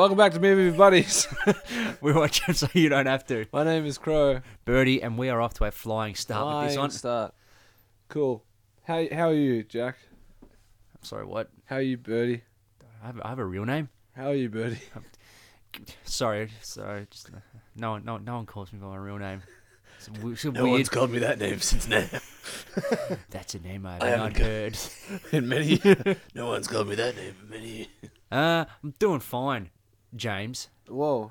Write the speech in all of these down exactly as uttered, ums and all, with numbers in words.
Welcome back to Movie Buddies. We watch them so you don't have to. My name is Crow. Birdie, and we are off to a flying start with this Flying one. start. Cool. How how are you, Jack? I'm sorry, what? How are you, Birdie? I have, I have a real name? How are you, Birdie? Sorry, sorry. Just, uh, no one, no, no one calls me by my real name. It's, w- it's a No weird. one's called me that name since now. That's a name I've I haven't not got- heard. In many, no one's called me that name in many. Uh, I'm doing fine, James. Whoa.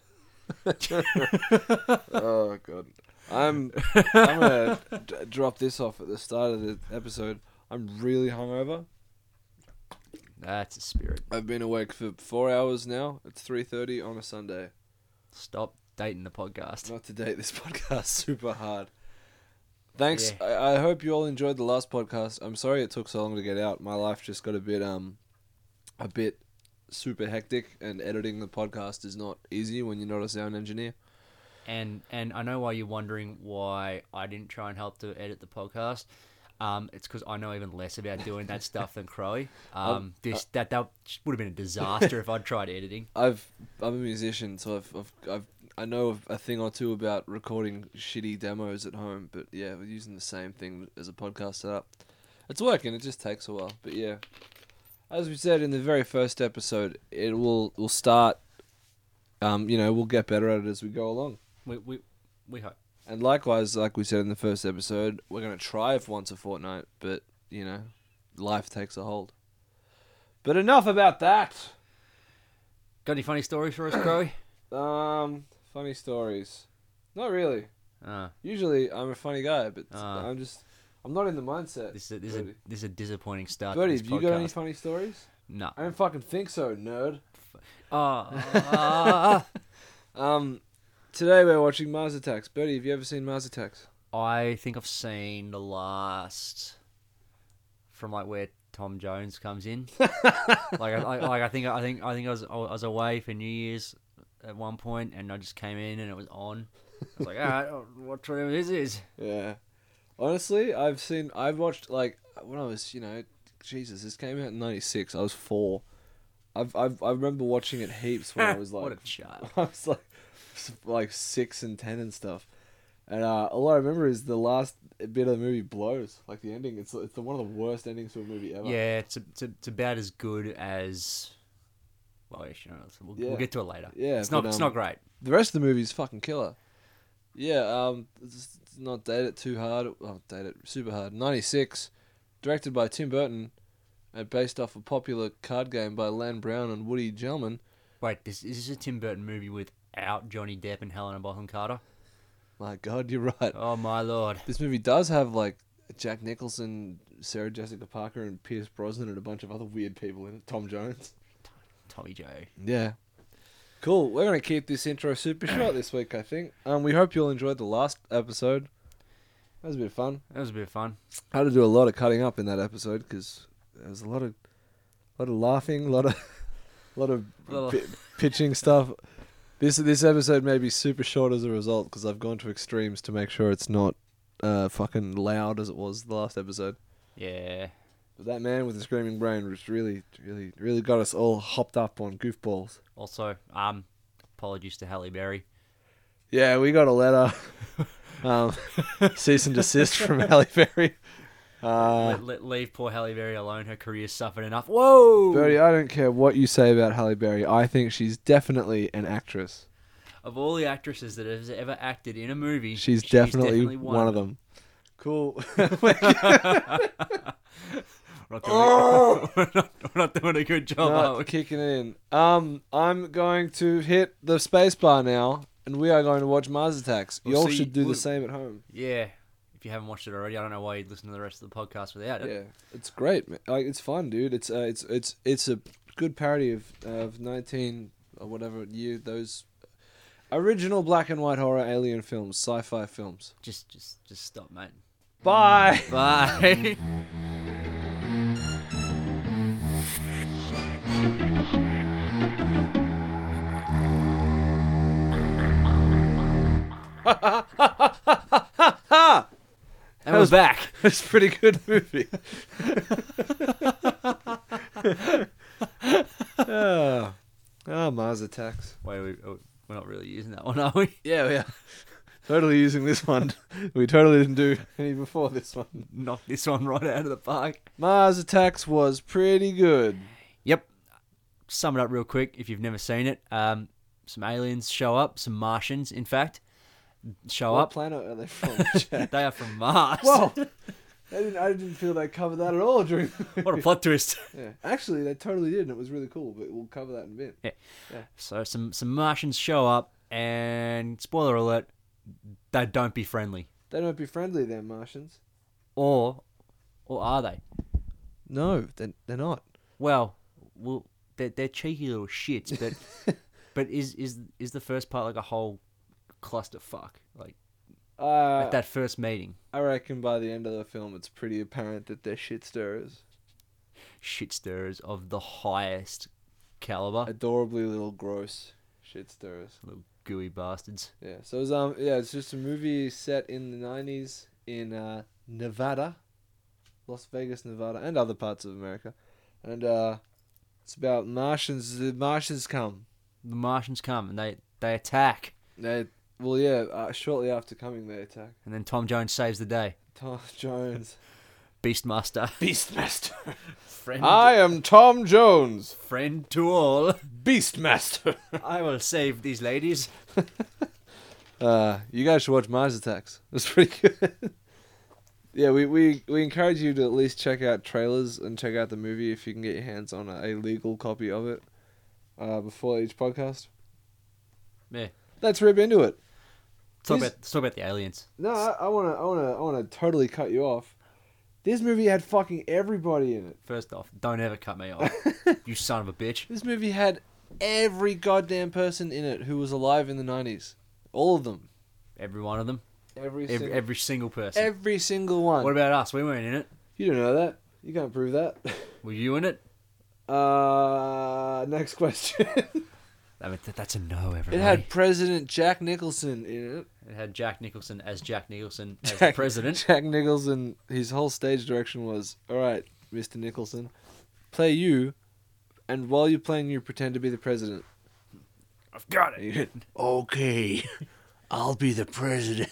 Oh god. I'm I'm gonna d- drop this off at the start of the episode. I'm really hungover. That's a spirit. I've been awake for four hours now. It's three thirty on a Sunday. Stop dating the podcast. Not to date this podcast super hard. Thanks. Yeah. I, I hope you all enjoyed the last podcast. I'm sorry it took so long to get out. My life just got a bit um a bit super hectic, and editing the podcast is not easy when you're not a sound engineer. And and I know why you're wondering why I didn't try and help to edit the podcast. Um, it's because I know even less about doing that stuff than Crowy. Um, this that that would have been a disaster if I'd tried editing. I've I'm a musician, so I've I've, I've I know a thing or two about recording shitty demos at home. But yeah, we're using the same thing as a podcast setup. It's working. It just takes a while. But yeah, as we said in the very first episode, it will will start. Um, you know, we'll get better at it as we go along. We we we hope. And likewise, like we said in the first episode, we're going to try for once a fortnight, but, you know, life takes a hold. But enough about that. Got any funny stories for us, Crowy? Um, funny stories. Not really. Uh, Usually, I'm a funny guy, but Ah. I'm just, I'm not in the mindset. this is a, this is a, Birdie, this is a disappointing start. Birdie, to this have you got any podcast. funny stories? No. I don't fucking think so, nerd. Uh, Um, today we're watching Mars Attacks. Birdie, have you ever seen Mars Attacks? I think I've seen the last from like where Tom Jones comes in. like I, I like I think I think I think I was I was away for New Year's at one point, and I just came in and it was on. I was like, all right, I'll watch whatever this is. Yeah. Honestly, I've seen, I've watched, like, when I was, you know, Jesus, this came out in ninety-six. I was four. I've, I've, I remember watching it heaps when I was like, What a child. I was like, like six and ten and stuff. And uh, all I remember is the last bit of the movie blows. Like the ending, it's it's the, one of the worst endings to a movie ever. Yeah, it's, a, it's, a, it's about as good as. Well, you know, we'll, Yeah. we'll get to it later. Yeah, it's not. but, it's um, not great. The rest of the movie is fucking killer. Yeah, um, it's it's not date it too hard. Oh, date it super hard. ninety-six, directed by Tim Burton, and based off a popular card game by Lan Brown and Woody Gelman. Wait, this is this a Tim Burton movie without Johnny Depp and Helena Bonham Carter? My God, you're right. Oh my lord! This movie does have like Jack Nicholson, Sarah Jessica Parker, and Pierce Brosnan, and a bunch of other weird people in it. Tom Jones. Tommy J. Yeah. Cool. We're gonna keep this intro super short this week, I think. Um, we hope you all enjoyed the last episode. That was a bit of fun. That was a bit of fun. I had to do a lot of cutting up in that episode because there was a lot of, lot of laughing, a lot of, lot of Little- pi- pitching stuff. This this episode may be super short as a result because I've gone to extremes to make sure it's not uh, fucking loud as it was the last episode. Yeah. But that man with the screaming brain was really, really, really got us all hopped up on goofballs. Also, um, apologies to Halle Berry. Yeah, we got a letter. um, cease and desist from Halle Berry. Uh, let, let, leave poor Halle Berry alone. Her career's suffered enough. Whoa! Bertie, I don't care what you say about Halle Berry. I think she's definitely an actress. Of all the actresses that has ever acted in a movie, She's, she's definitely, one, of them. Cool. We're not, doing, we're, not, we're not doing a good job, are Not we? kicking it in. Um, I'm going to hit the space bar now, and we are going to watch Mars Attacks. Well, You all see, should do we- the same at home. Yeah. If you haven't watched it already, I don't know why you'd listen to the rest of the podcast without it. Yeah, it's great. Man. Like, it's fun, dude. It's uh, it's it's it's a good parody of of nineteen or whatever year those original black and white horror alien films, sci-fi films. Just, just, just stop, mate. Bye. Bye. And we're back. It's a pretty good movie. oh. oh Mars Attacks. Wait, we, we're not really using that one, are we? Yeah, yeah. Totally using this one. We totally didn't do any before this one. Knock this one right out of the park. Mars Attacks was pretty good. Yep. Sum it up real quick if you've never seen it. Um, some aliens show up, some Martians, in fact, show What up. planet are they from, Jack? They are from Mars. Whoa! I didn't, I didn't feel they covered that at all during the What a plot twist. Yeah. Actually, they totally did, and it was really cool, but we'll cover that in a bit. Yeah. yeah. So some, some Martians show up, and spoiler alert, they don't be friendly. They don't be friendly, they're Martians. Or, or are they? No, they're, they're not. Well, well, they're, they're cheeky little shits, but but is is is the first part like a whole clusterfuck? Like Uh, at that first meeting, I reckon by the end of the film, it's pretty apparent that they're shit stirrers. shit stirrers of the highest caliber, Adorably little gross shit stirrers. little gooey bastards. Yeah. So it was, um yeah, it's just a movie set in the nineties in uh, Nevada, Las Vegas, Nevada, and other parts of America, and uh, it's about Martians. The Martians come. The Martians come and they they attack, They well, yeah. Uh, shortly after coming, they attack. and then Tom Jones saves the day. Tom Jones, Beastmaster, Beastmaster. friend, I am Tom Jones, friend to all. Beastmaster. I will save these ladies. Uh, you guys should watch Mars Attacks. It's pretty good. Yeah, we, we, we encourage you to at least check out trailers and check out the movie if you can get your hands on a, a legal copy of it uh, before each podcast. Yeah. Let's rip into it. Let's talk This- about let's talk about the aliens. No, I, I wanna I wanna I wanna totally cut you off. This movie had fucking everybody in it. First off, don't ever cut me off, you son of a bitch. This movie had every goddamn person in it who was alive in the nineties. All of them. Every one of them, Every every, single, every single person. every single one. What about us? We weren't in it. You don't know that. You can't prove that. Were you in it? Uh, next question. I mean, th- that's a no, everybody. It had President Jack Nicholson in it. It had Jack Nicholson as Jack Nicholson as the Jack, president. Jack Nicholson, his whole stage direction was, all right, Mister Nicholson, play you, and while you're playing you, pretend to be the president. I've got And you hit, okay, I'll be the president.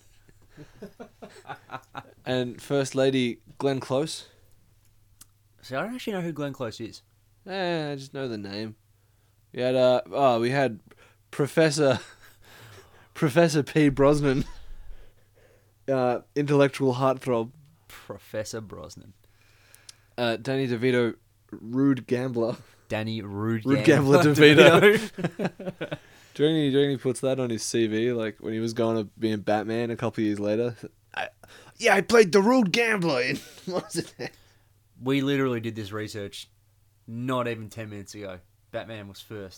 And First Lady Glenn Close. See, I don't actually know who Glenn Close is. Eh, I just know the name. We had uh oh we had Professor Professor P. Brosnan, uh, intellectual heartthrob. Professor Brosnan. Uh, Danny DeVito, rude gambler. Danny Rude, Rude Gambler Gambler DeVito. Do you reckon he, do you reckon he puts that on his C V, like when he was going to being Batman a couple of years later? I, yeah, I played the rude gambler in what was it? We literally did this research not even ten minutes ago. Batman was first.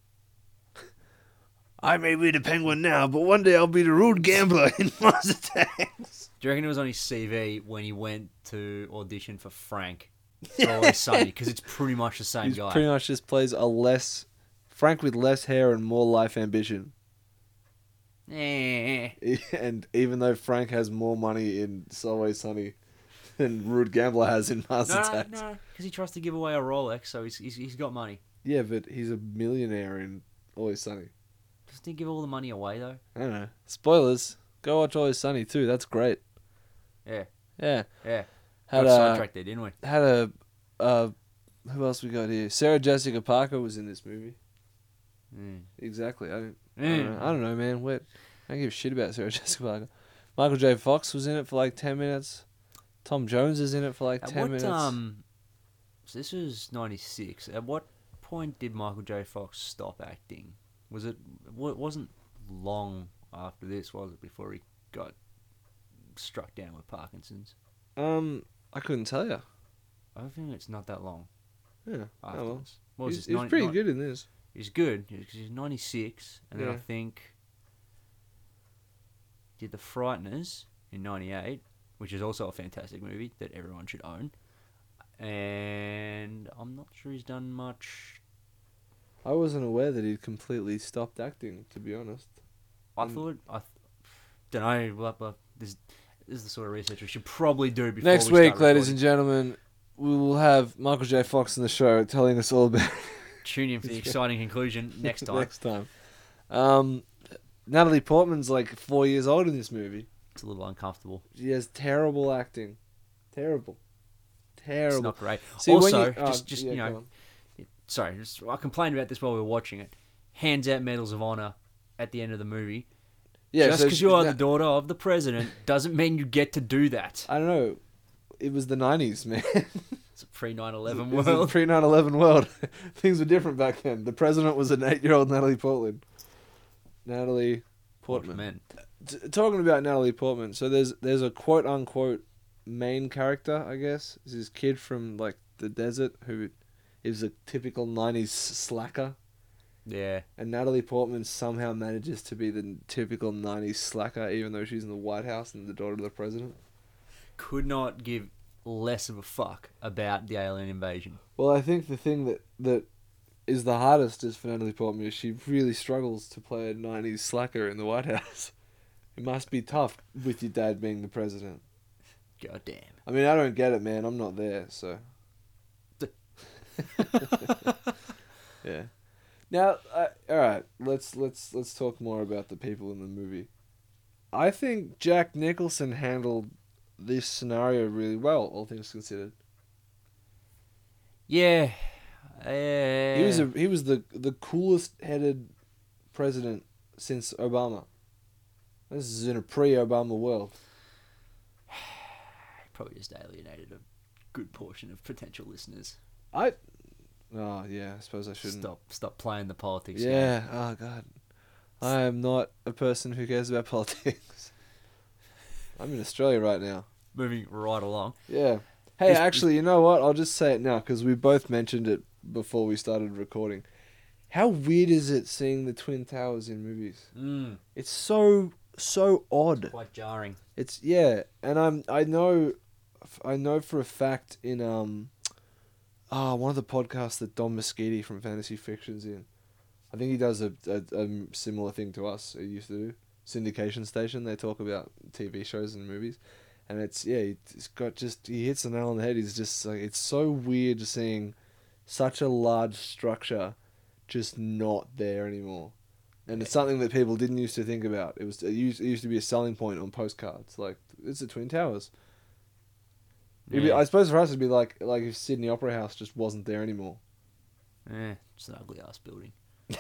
I may be the Penguin now, but one day I'll be the rude gambler in Mars Attacks. Do you reckon it was on his C V when he went to audition for Frank? It's always sunny because it's pretty much the same He guy. pretty much just plays a less Frank with less hair and more life ambition. Eh. And even though Frank has more money in It's Always Sunny than Rude Gambler has in Mars No, Attacks. no, because he tries to give away a Rolex, so he's, he's he's got money. Yeah, but he's a millionaire in Always Sunny. Doesn't he give all the money away though? I don't know. Spoilers. Go watch Always Sunny too. That's great. Yeah, Yeah. yeah. Had Got a sidetracked there, didn't we? had a uh, who else we got here? Sarah Jessica Parker was in this movie. Mm. Exactly. I don't, I Mm. don't know. I don't know, man. What? I don't give a shit about Sarah Jessica Parker. Michael J. Fox was in it for like ten minutes. Tom Jones is in it for like At ten what minutes. um? So this was ninety-six. At what point did Michael J. Fox stop acting? Was it? It wasn't long after this, was it? Before he got struck down with Parkinson's. Um, I couldn't tell you. I think it's not that long Yeah. Oh, well. afterwards. What was He's, this? he was ninety pretty nine good in this. He's good because he's ninety-six, and then I Yeah. think did The Frighteners in ninety-eight, which is also a fantastic movie that everyone should own. And I'm not sure he's done much. I wasn't aware that he'd completely stopped acting, to be honest. I Um, thought I th- don't know. Blah, blah. This, this is the sort of research we should probably do before Next we week, start ladies recording. and gentlemen, we will have Michael J. Fox in the show telling us all about Tune in for the exciting conclusion next time. Next time. Um, Natalie Portman's like four years old in this movie. It's a little uncomfortable. She has terrible acting. Terrible. Terrible. It's not great. See, when also, you- oh, just, just yeah, you go know, on. sorry, just, I complained about this while we were watching it. Hands out medals of honor at the end of the movie. Yeah, Just so because she- you are na- the daughter of the president doesn't mean you get to do that. I don't know. It was the nineties, man. It's a pre nine eleven It was a world. pre nine eleven world. Things were different back then. The president was an eight-year-old Natalie Portman. Natalie Portman. Man. T- talking about Natalie Portman, so there's there's a quote unquote main character, I guess. This is kid from like the desert who is a typical nineties slacker, Yeah. and Natalie Portman somehow manages to be the typical nineties slacker, even though she's in the White House and the daughter of the president. Could not give less of a fuck about the alien invasion. Well, I think the thing that that is the hardest is for Natalie Portman is she really struggles to play a nineties slacker in the White House. It must be tough with your dad being the president. God damn. I mean, I don't get it, man. I'm not there, so. Yeah. Now, uh, all right. Let's let's let's talk more about the people in the movie. I think Jack Nicholson handled this scenario really well, all things considered. Yeah. Uh, He was a he was the the coolest headed president since Obama. This is in a pre-Obama world. probably just alienated a good portion of potential listeners. I. Oh yeah, I suppose I shouldn't. Stop, stop playing the politics game. Yeah. Oh god. I am not a person who cares about politics. I'm in Australia right now. Moving right along. Yeah. Hey, This- actually, you know what? I'll just say it now because we both mentioned it before we started recording. How weird is it seeing the Twin Towers in movies? Mm. It's so so odd. Quite jarring. It's yeah, and I'm I know, I know for a fact in um, ah one of the podcasts that Dom Moschiti from Fantasy Fiction's in. I think he does a, a, a similar thing to us. He used to do syndication station. They talk about T V shows and movies, and it's yeah, he's got just he hits the nail on the head. He's just like it's so weird seeing such a large structure just not there anymore. And it's something that people didn't used to think about. It was it used, it used to be a selling point on postcards. Like it's the Twin Towers. It'd be, Yeah. I suppose for us it'd be like like if Sydney Opera House just wasn't there anymore. Eh, it's an ugly ass building.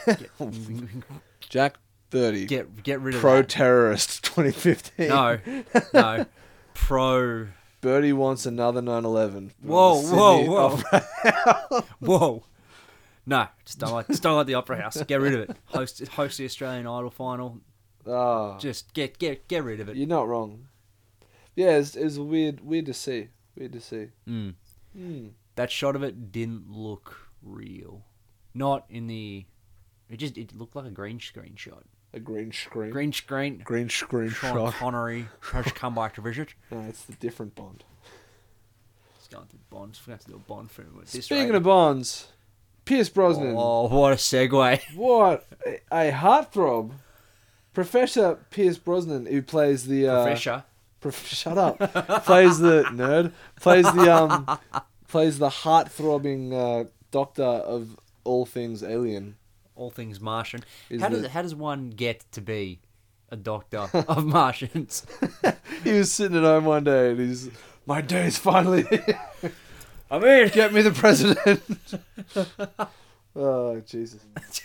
Jack thirty. Get get rid of Pro that. terrorist twenty fifteen. No, no. Pro. Birdie wants another nine eleven. Whoa, whoa, whoa. Whoa. No, just don't like, just don't like the Opera House. Get rid of it. Host, host the Australian Idol final. Ah, Just get, get, get rid of it. you're not wrong. Yeah, it's, it's weird, weird to see. Weird to see. Mm. Hmm. That shot of it didn't look real. Not in the. It just it looked like a green screen shot. A green screen. Green screen. green screen Sean shot. Connery has come back to visit. No, it's the different Bond. It's going through Bonds. We're going to do a Bond film with this. Speaking rate. of Bonds, Pierce Brosnan. Oh, what a segue. What a, a heartthrob. Professor Pierce Brosnan, who plays the uh, Professor. Prof- shut up. plays the nerd. Plays the um. plays the heart-throbbing uh, doctor of all things alien. All things Martian. Is How does the- how does one get to be a doctor of Martians? He was sitting at home one day and he's, my day's finally here. I mean, Get me the president. Oh Jesus.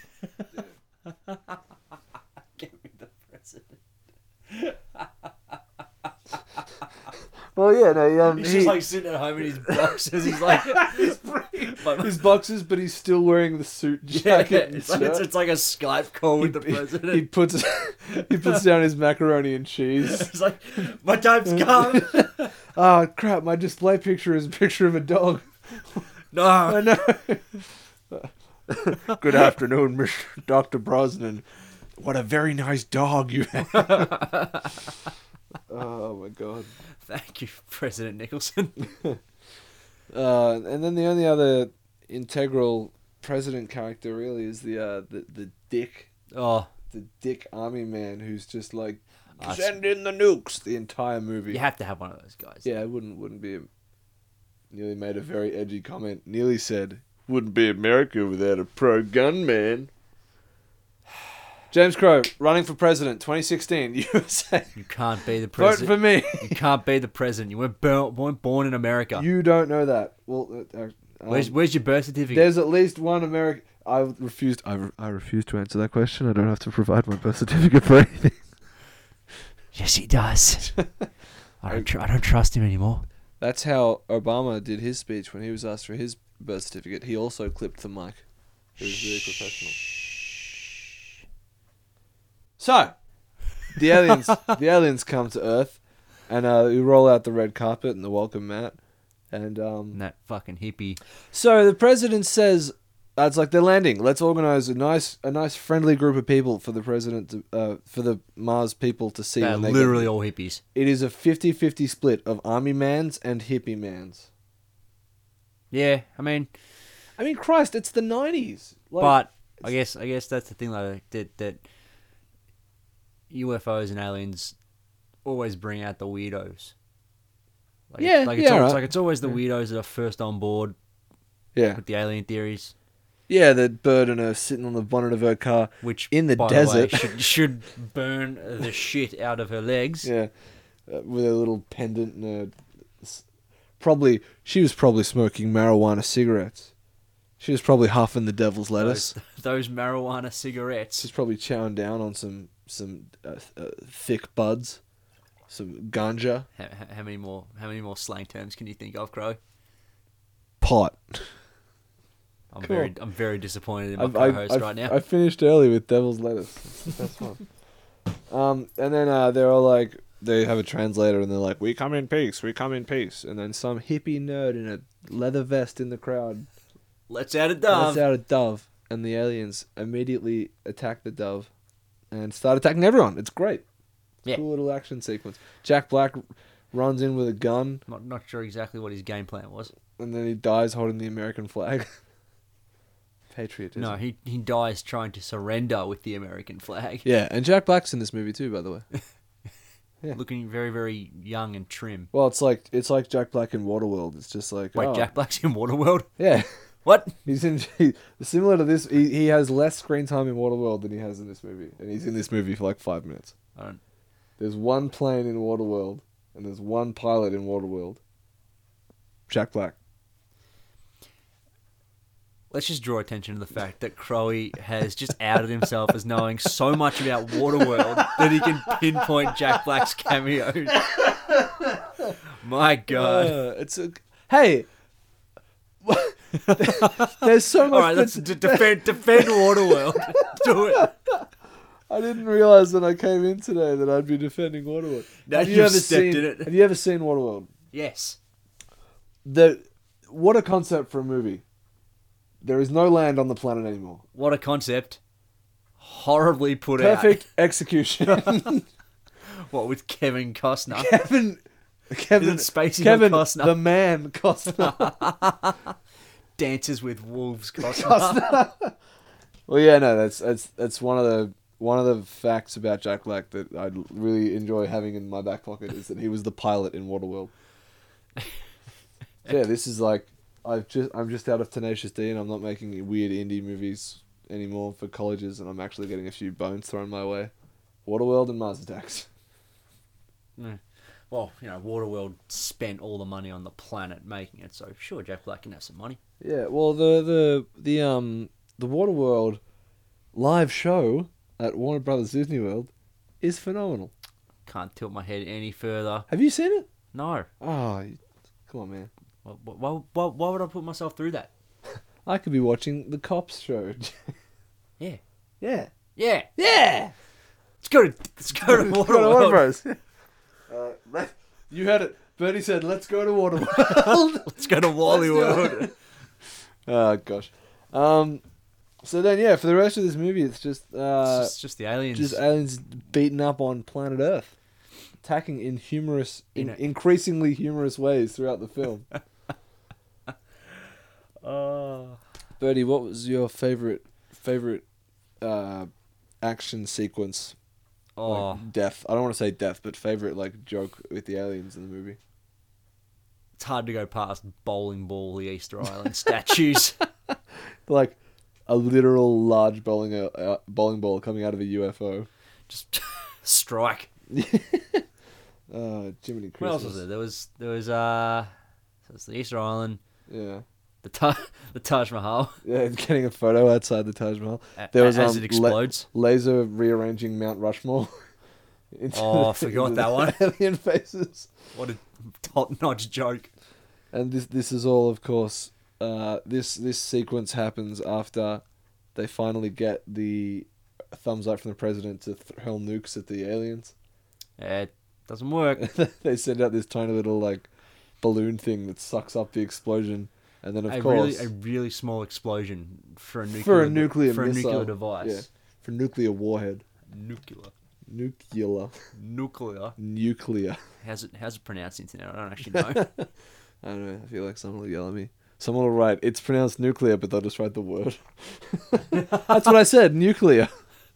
get me the president. Well, yeah, no, um, He's he, just like sitting at home in his boxes. He's like, But- his boxes, but he's still wearing the suit yeah, jacket. and it's, like, it's, shirt. it's like a Skype call with the He- president. He puts he puts down his macaroni and cheese. It's like, my time's come. Oh crap! My display picture is a picture of a dog. I No. know. Good afternoon, Mister Doctor Brosnan. What a very nice dog you have. Oh my god. Thank you, President Nicholson. Uh, and then the only other integral president character really is the uh, the the dick, Oh, the dick army man who's just like Ah, send in the nukes the entire movie. you have to have one of those guys. Yeah, it wouldn't wouldn't be. A, Nearly made a very edgy comment. Nearly said, Wouldn't be America without a pro-gun man. James Crow, running for president, twenty sixteen, U S A. You can't be the Vote president. for me. You can't be the president. You weren't born, weren't born in America. You don't know that. Well, uh, um, where's Where's your birth certificate? there's at least one American. I refused. I, re- I refuse to answer that question. I don't have to provide my birth certificate for anything. Yes, he does. I don't. Tr- I don't trust him anymore. That's how Obama did his speech when he was asked for his birth certificate. He also clipped the mic. It was really professional. So, the aliens, the aliens come to Earth, and uh, we roll out the red carpet and the welcome mat, and um. And that fucking hippie. So the president says, uh, "It's like they're landing. Let's organize a nice, a nice friendly group of people for the president, to, uh, for the Mars people to see." They're when they literally get all hippies. It is a fifty-fifty split of army mans and hippie mans. Yeah, I mean, I mean, Christ, it's the nineties. Like, but I guess I guess that's the thing, like that that U F Os and aliens always bring out the weirdos. Like, Yeah, like it's, yeah, al- right. it's like it's always the Yeah. weirdos that are first on board yeah, with the alien theories, yeah, the bird and her sitting on the bonnet of her car. which In the by desert. the way, should should burn the shit out of her legs. Yeah, uh, with a little pendant and a, s- probably she was probably smoking marijuana cigarettes. She was probably huffing the devil's lettuce. Those, those marijuana cigarettes. She's probably chowing down on some some uh, uh, thick buds, some ganja, How, how many more? How many more slang terms can you think of, Crow? pot. I'm Cool. very I'm very disappointed in my I've- I- co-host I've- right now. I finished early with devil's lettuce. That's fun. Um, and then uh, they're all like, they have a translator, and they're like, "We come in peace. We come in peace." And then some hippie nerd in a leather vest in the crowd Let's add a lets dove. out a dove, and the aliens immediately attack the dove and start attacking everyone. It's great. Yeah. Cool little action sequence. Jack Black runs in with a gun, Not not sure exactly what his game plan was. and then he dies holding the American flag. Patriotism. No, he he dies trying to surrender with the American flag. Yeah, and Jack Black's in this movie too, by the way. Yeah. Looking very very young and trim. Well, it's like it's like Jack Black in Waterworld. It's just like Wait, oh, Jack Black's in Waterworld? Yeah, What? he's in he, similar to this. He he has less screen time in Waterworld than he has in this movie, and he's in this movie for like five minutes. I don't. There's one plane in Waterworld, and there's one pilot in Waterworld. Jack Black. Let's just draw attention to the fact that Crowe has just outed himself as knowing so much about Waterworld that he can pinpoint Jack Black's cameos. My God. Uh, it's a hey. There's so much. All right, let's that- d- defend defend Waterworld. Do it. I didn't realize when I came in today that I'd be defending Waterworld. Now have you you've ever stepped seen? in it. Have you ever seen Waterworld? Yes. The what a concept for a movie. There is no land on the planet anymore. What a concept. Horribly put Perfect execution. out. What, with Kevin Costner? Kevin, Kevin, Isn't Spacey Kevin, Costner? the man Costner. Dances with Wolves Costner. Costner. Well, yeah, no, that's that's that's one of the one of the facts about Jack Black that I really enjoy having in my back pocket is that he was the pilot in Waterworld. Yeah, this is like I've just I'm just out of Tenacious D and I'm not making weird indie movies anymore for colleges, and I'm actually getting a few bones thrown my way. Waterworld and Mars Attacks. Well, you know, Waterworld spent all the money on the planet making it, so sure, Jack Black can have some money. Yeah, well the the the um the Waterworld live show at Warner Brothers Disney World is phenomenal. Can't tilt my head any further. Have you seen it? No. Oh, you- come on, man. Why, why, why, why would I put myself through that? I could be watching the Cops show. Yeah. Yeah. Yeah. Yeah. Let's go to, let's go to Let's go to Warner Waterworld. Bros. Uh, let- you heard it. Bertie said, "Let's go to Waterworld." Let's go to Wally Let's do World. it. Oh gosh. Um. So then, yeah, for the rest of this movie, it's just uh, it's just, just the aliens. just aliens beating up on planet Earth, attacking in humorous, in In a- increasingly humorous ways throughout the film. Oh. Bertie, what was your favorite favorite uh, action sequence? Oh. Like death. I don't want to say death, but favorite like joke with the aliens in the movie. It's hard to go past bowling ball, the Easter Island statues. like a literal large bowling uh, bowling ball coming out of a U F O. Just strike. Uh, Jiminy Christmas. What else was there? There was there was uh, so it's the Easter Island, Yeah. the Ta- the Taj Mahal. Yeah, getting a photo outside the Taj Mahal. a- There was as um, it explodes. La- laser rearranging Mount Rushmore. into Oh, I the- forgot into that the one. Alien faces. What a top-notch joke. And this this is all, of course. Uh, this this sequence happens after they finally get the thumbs up from the president to th- hurl nukes at the aliens. It doesn't work. They send out this tiny little like balloon thing that sucks up the explosion, and then of a course really a really small explosion for a nuclear for a nuclear for a missile. nuclear device. Yeah. For nuclear warhead, Nuclear. nuclear, Nuclear. nuclear. How's it how's it pronounced internet? I don't actually know. I don't know. I feel like someone will yell at me. Someone will write, it's pronounced nuclear, but they'll just write the word. That's what I said, nuclear.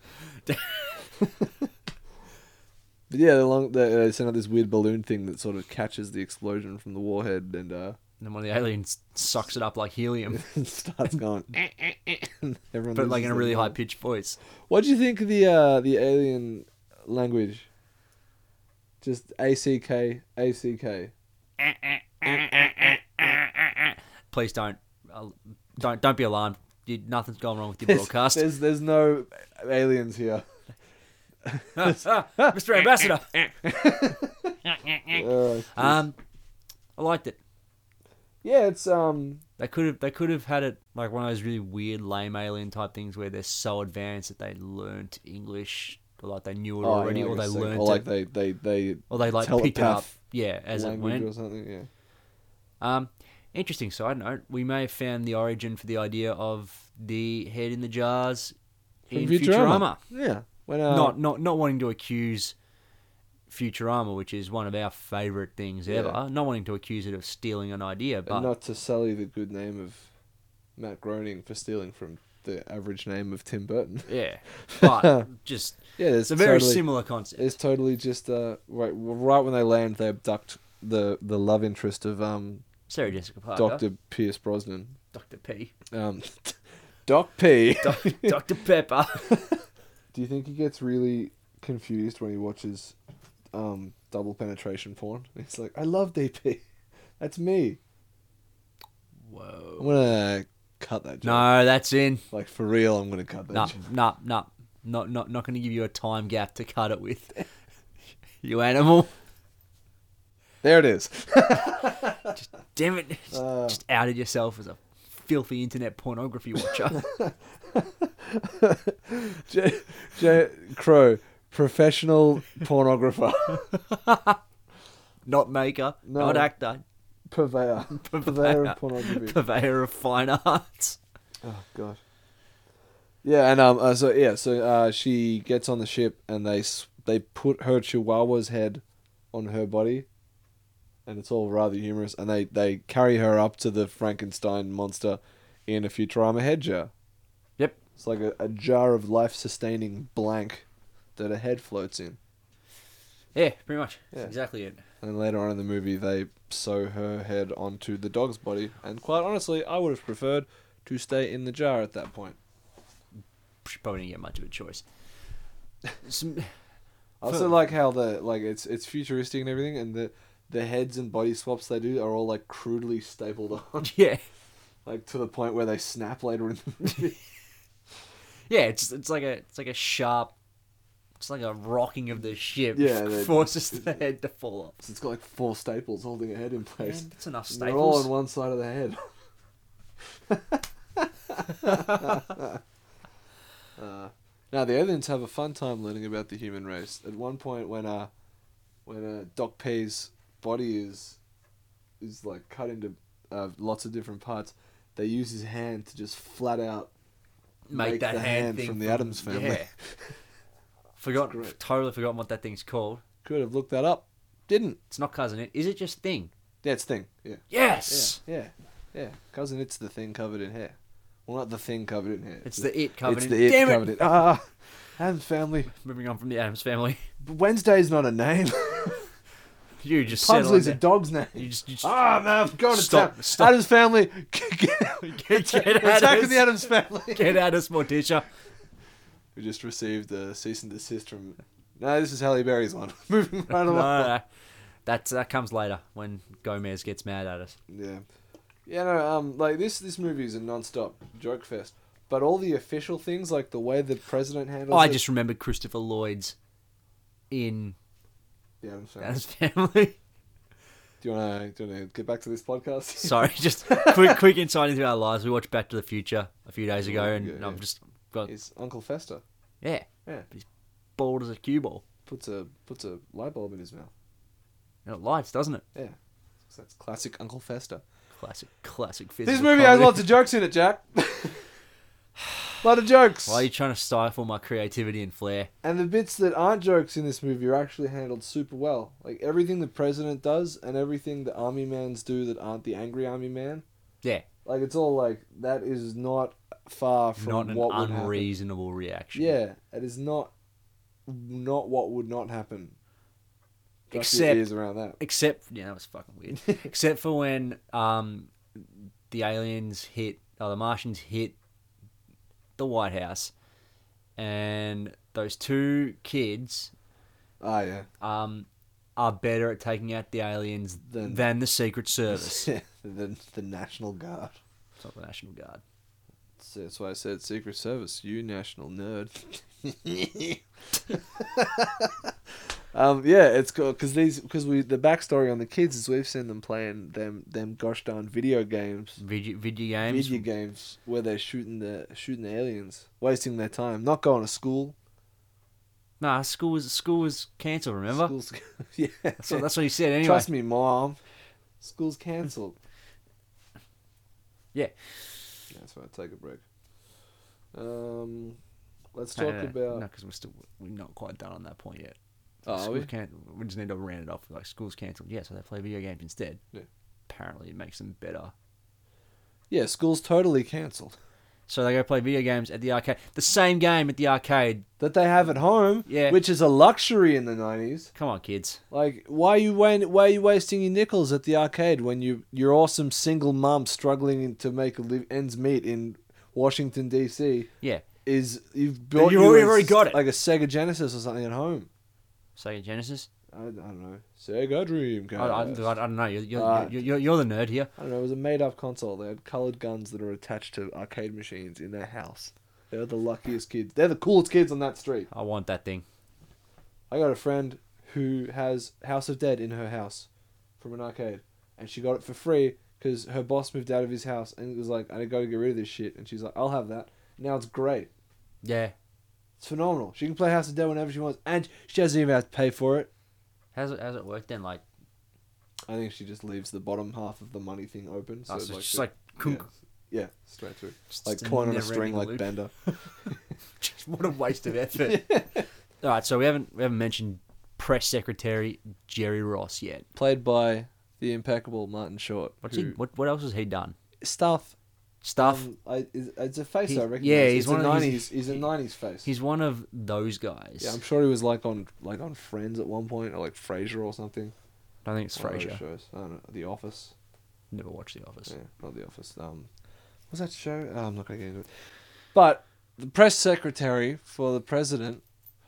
But yeah, they, long, they, they send out this weird balloon thing that sort of catches the explosion from the warhead and uh, And then one of the aliens sucks it up like helium, starts going. And everyone but like loses in a their really high mind. pitched voice. What do you think of the uh, the alien language? Just A C K, A C K. Please don't, uh, don't, don't be alarmed. You, nothing's going wrong with your There's, broadcast. there's there's no aliens here. Ah, ah, Mister Ambassador. Uh, Um, I liked it. yeah, it's um. They could have, they could have had it like one of those really weird, lame alien type things where they're so advanced that they learnt English, or like they knew it Oh, already, yeah, or like they a sec- learned or like it, they they they or they like picked it up, telepath yeah, as it language went. or something. Yeah. Um, interesting side note: we may have found the origin for the idea of the head in the jars in From Futurama. Yeah. When uh, Not not not wanting to accuse Futurama, which is one of our favourite things Yeah. ever. Not wanting to accuse it of stealing an idea, but and not to sully the good name of Matt Groening for stealing from the average name of Tim Burton. yeah, but just Yeah, it's it's a very totally, similar concept. It's totally just uh right right when they land, they abduct the the love interest of um Sarah Jessica Parker, Doctor Pierce Brosnan. Doctor P, Um, Doc P. Doc- Doctor Pepper. Do you think he gets really confused when he watches um, double penetration porn? He's like, I love D P. That's me. I'm Whoa. gonna cut that joke. No, that's in. Like for real, I'm gonna cut that No, joke. no, no. Not not not going to give you a time gap to cut it with. You animal. There it is. Damn it. Just, Uh. just outed yourself as a filthy internet pornography watcher. J, J Crow, professional pornographer, Not maker, No. not actor, purveyor, purveyor of pornography. purveyor of fine arts. Oh god. Yeah, and um, uh, so yeah, so uh, she gets on the ship and they s- they put her Chihuahua's head on her body, and it's all rather humorous. And they, they carry her up to the Frankenstein monster in a Futurama head jar. Yep. It's like a, a jar of life sustaining blank that a head floats in. Yeah, pretty much. Yeah. That's exactly it. And later on in the movie, they sew her head onto the dog's body. And quite honestly, I would have preferred to stay in the jar at that point. She probably didn't get much of a choice. Some, I also like how the like it's it's futuristic and everything, and the the heads and body swaps they do are all like crudely stapled on, yeah, like to the point where they snap later in the movie. yeah. It's it's like a it's like a sharp. It's like a rocking of the ship. Yeah, they- forces the head to fall off. So it's got like four staples holding a head in place. Man, that's enough And they're all staples. on one side of the head. uh, now the aliens have a fun time learning about the human race. At one point, when uh, when uh, Doc P's body is is like cut into uh, lots of different parts, they use his hand to just flat out Make, make that the hand, hand thing from the Addams Family. Yeah. Forgot, great. totally forgotten what that thing's called. Could have looked that up. Didn't. It's not cousin it. Is it just thing? Yeah, it's Thing. Yeah. Yes. Yeah. Yeah. Yeah. Cousin, it's the thing covered in hair. Well, not the thing covered in hair. It's the it covered It's in. the it Damn covered it. in. Ah, Addams Family. Moving on from the Adams Family. But Wednesday's not a name. You just settle Pugsley's a down. dog's name. You just, you just Ah, man, I'm going to Stop, town. stop. Adam's family. get, get Attacking Addis. the Adams family. Get Addis Morticia. We just received a cease and desist from... No, this is Halle Berry's one. Moving right No, along. no, no. That's, that comes later when Gomez gets mad at us. Yeah. Yeah, no, um, like, this, this movie is a non-stop joke fest. But all the official things, like the way the president handles I it... just remembered Christopher Lloyd's in The Adams family. Addis family. Do you want to do you wanna get back to this podcast? Sorry, just quick quick insight into our lives. We watched Back to the Future a few days ago, and Yeah, yeah. I'm just got It's Uncle Fester. yeah, Yeah. he's bald as a cue ball. Puts a puts a light bulb in his mouth. And it lights, doesn't it? Yeah. So that's classic Uncle Fester. Classic, classic physical. This movie has comedy. lots of jokes in it, Jack. lot of jokes. Why are you trying to stifle my creativity and flair? And the bits that aren't jokes in this movie are actually handled super well. Like everything the president does and everything the army mans do that aren't the angry army man. Yeah, Like it's all like that is not far from not an what would happen. unreasonable reaction. Yeah, it is not not what would not happen. Just your Except- ears around that. Except, yeah, that was fucking weird. Except for when um, the aliens hit, or the Martians hit the White House, and those two kids Ah, yeah. um, are better at taking out the aliens Than- than, the Secret Service. the the National Guard. It's not the National Guard. So that's why I said Secret Service. You national nerd. um, yeah, it's cool because these because we the backstory on the kids is we've seen them playing them them gosh darn video games, Video, video games. video games where they're shooting the shooting the aliens, wasting their time, not going to school. Nah, school was school was cancelled. Remember? School's, yeah, That's what, that's what he said. Anyway, trust me, mom. School's cancelled. Yeah. Yeah, that's why I take a break. Um, let's No, talk no, no, about. no, because we're still we're not quite done on that point yet. Oh, are Schools we? can't. We just need to round it off. Like school's cancelled. Yeah, so they play video games instead. Yeah. Apparently, it makes them better. Yeah, school's totally cancelled. So they go play video games at the arcade. The same game at the arcade. That they have at home, Yeah. which is a luxury in the nineties. Come on, kids. Like, why are you wa- why are you wasting your nickels at the arcade when you your awesome single mum struggling to make a live, ends meet in Washington D C Yeah. is you've built you you already- a- already got it. like a Sega Genesis or something at home. Sega Genesis. I, I don't know, Sega Dreamcast. I, I, I, I don't know. You're, you're, Uh, you're, you're, you're the nerd here. I don't know. It was a made-up console. They had colored guns that are attached to arcade machines in their house. They're the luckiest kids. They're the coolest kids on that street. I want that thing. I got a friend who has House of Dead in her house from an arcade, and she got it for free because her boss moved out of his house and was like, "I got to get rid of this shit," and she's like, "I'll have that." Now it's great. Yeah. It's phenomenal. She can play House of Dead whenever she wants, and she doesn't even have to pay for it. How's it, how's it work then? Like, I think she just leaves the bottom half of the money thing open, so oh, it's so like, it's just the- like, kunk. yeah, yeah, straight through, Just like a coin on a never-ending string, like loop. Bender. Jeez, what a waste of effort. All right, so we haven't we haven't mentioned press secretary Jerry Ross yet. Played by the impeccable Martin Short. What's who- he? What what else has he done? Stuff. Stuff. Um, I, it's it's a face He- I recognize. yeah, he's it's one a of the- nineties. He's a nineties face. He's one of those guys. Yeah, I'm sure he was like on like on Friends at one point, or like Frasier or something. I don't think it's One of those Frasier. shows. I don't know. The Office. Never watched The Office. Yeah, not The Office. Um, what's that show? Oh, I'm not gonna get into it. But the press secretary for the president.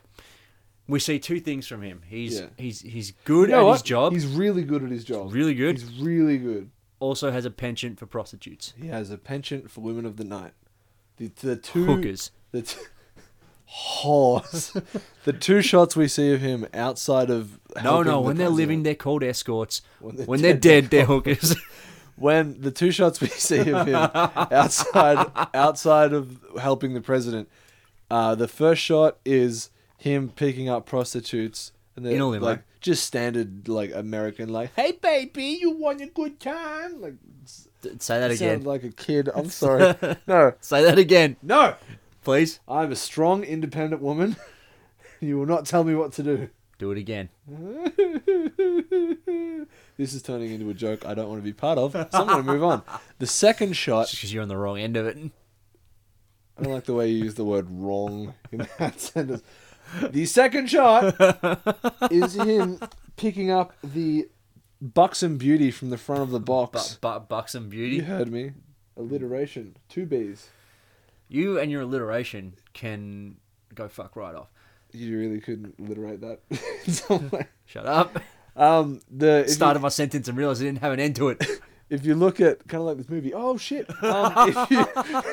We see two things from him. He's Yeah. he's he's good You know at what? his job. He's really good at his job. really good. He's really good. Also has a penchant for prostitutes, He has a penchant for women of the night. The the two hookers. the t- horse. The two shots we see of him outside of No, helping no. the When they're president- living, they're called escorts. when they're, When they're dead, they're hookers. when the two shots we see of him outside outside of helping the president, uh, the first shot is him picking up prostitutes and they're In a limo. like just standard like American like, "Hey baby, you want a good time?" Like Say that I again. sound like a kid. I'm sorry. No, Say that again, no. please. I'm a strong, independent woman. You will not tell me what to do. Do it again. This is turning into a joke I don't want to be part of, so I'm going to move on. The second shot, Just because you're on the wrong end of it. I don't like the way you use the word wrong in that sentence. The second shot is him picking up the buxom beauty from the front of the box. Bu- bu- buxom beauty. You heard me. Alliteration. Two B's. You and your alliteration can go fuck right off. You really couldn't alliterate that in some way. Shut up. Um, the if Started you, my sentence and realised I didn't have an end to it. if you look at kind of like this movie, oh shit. Um, if you,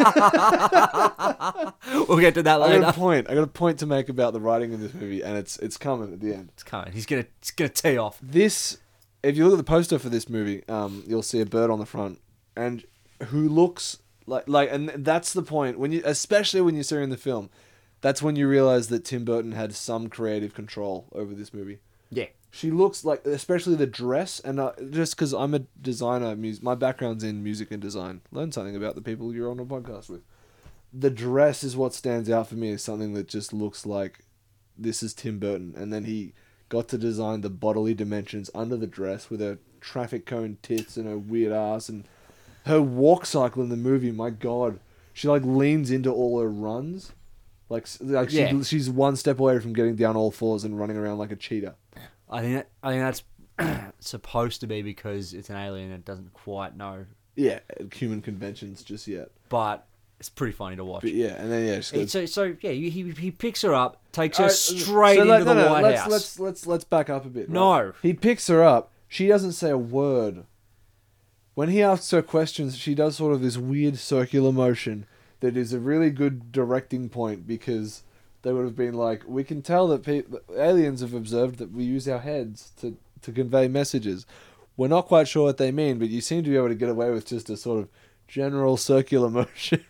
We'll get to that I got later. a point. I got a point to make about the writing in this movie, and it's it's coming at the end. It's coming. He's gonna, he's gonna tee off. This, if you look at the poster for this movie, um, you'll see a bird on the front, and who looks like like, and that's the point when you, especially when you see her in the film, that's when you realize that Tim Burton had some creative control over this movie. Yeah. She looks like, especially the dress, and uh, just because I'm a designer, mus- my background's in music and design. Learn something about the people you're on a podcast with. The dress is what stands out for me as something that just looks like this is Tim Burton. And then he got to design the bodily dimensions under the dress with her traffic cone tits and her weird ass. And her walk cycle in the movie, my God. She like leans into all her runs. Like, like she, Yeah. she's one step away from getting down all fours and running around like a cheetah. I think that, I think that's supposed to be because it's an alien and it doesn't quite know. Yeah, human conventions just yet. But it's pretty funny to watch. But yeah, and then yeah, she Hey, goes, so so yeah, he he he picks her up, takes her Alright, straight so into let- the no, no, White let's, House. Let's let's let's back up a bit. right? No. He picks her up. She doesn't say a word. When he asks her questions, she does sort of this weird circular motion that is a really good directing point because they would have been like, we can tell that pe- that aliens have observed that we use our heads to, to convey messages. We're not quite sure what they mean, but you seem to be able to get away with just a sort of general circular motion.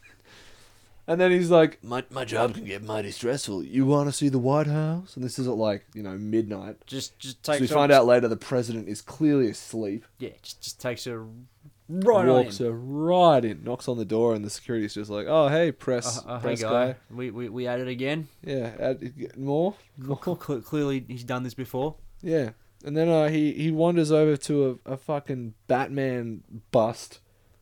And then he's like, my, my job can get mighty stressful. You want to see the White House? And this is at like, you know, midnight. just just So takes we her, find out later the president is clearly asleep. Yeah, just just takes her right on walks in. her right in, knocks on the door, and the security's just like, "Oh, hey, press, Uh, uh, hey press guy, guy. we, we we at it again. Yeah, add, more, more. Cl- cl- clearly, he's done this before. Yeah." And then uh, he he wanders over to a, a fucking Batman bust,